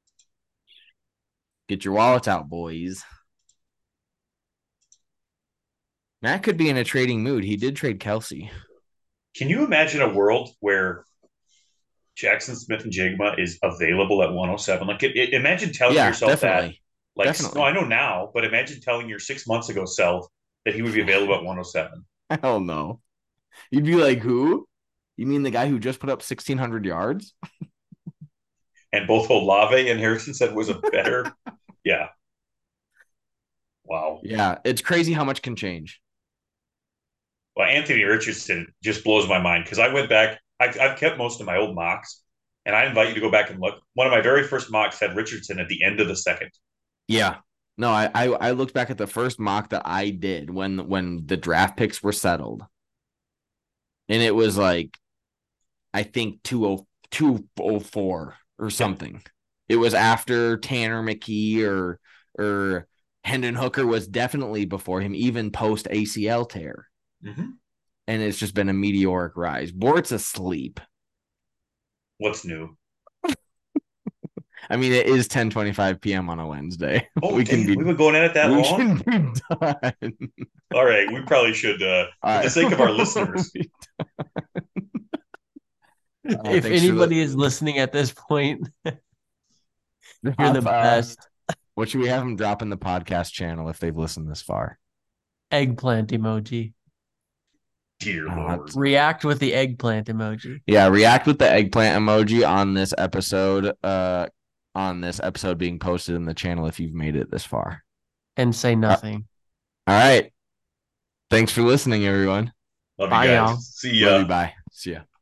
get your wallets out, boys. Matt could be in a trading mood. He did trade Kelsey. Can you imagine a world where Jackson Smith and Jigma is available at 107? Like, imagine telling Yeah, yourself that. definitely. Like, no, I Definitely. know now, but imagine telling your 6 months ago self that he would be available at 107. Hell no. You'd be like, who? You mean the guy who just put up 1,600 yards? And both Olave and Harrison said was a better. Yeah. Wow. Yeah, it's crazy how much can change. Well, Anthony Richardson just blows my mind because I went back. I've kept most of my old mocks, and I invite you to go back and look. One of my very first mocks had Richardson at the end of the second. Yeah. No, I looked back at the first mock that I did when the draft picks were settled. And it was like I think 204 or Yep. something. It was after Tanner McKee or Hendon Hooker was definitely before him, even post ACL tear. Mm-hmm. And it's just been a meteoric rise. Bort's asleep. What's new? I mean, it is 10:25 p.m. on a Wednesday. Oh, We can damn, be we've been going at it that we long. can be done. All right, we probably should, All for the right. sake of our listeners. If Thanks for anybody is listening at this point, you're the the best. what should we have them drop in the podcast channel if they've listened this far? Eggplant emoji. Dear Oh, Lord. React with the eggplant emoji. Yeah, react with the eggplant emoji on this episode. On this episode being posted in the channel if you've made it this far. And say nothing. All right. Thanks for listening, everyone. Love you Bye, guys. y'all. See Love ya. you. Bye. See ya.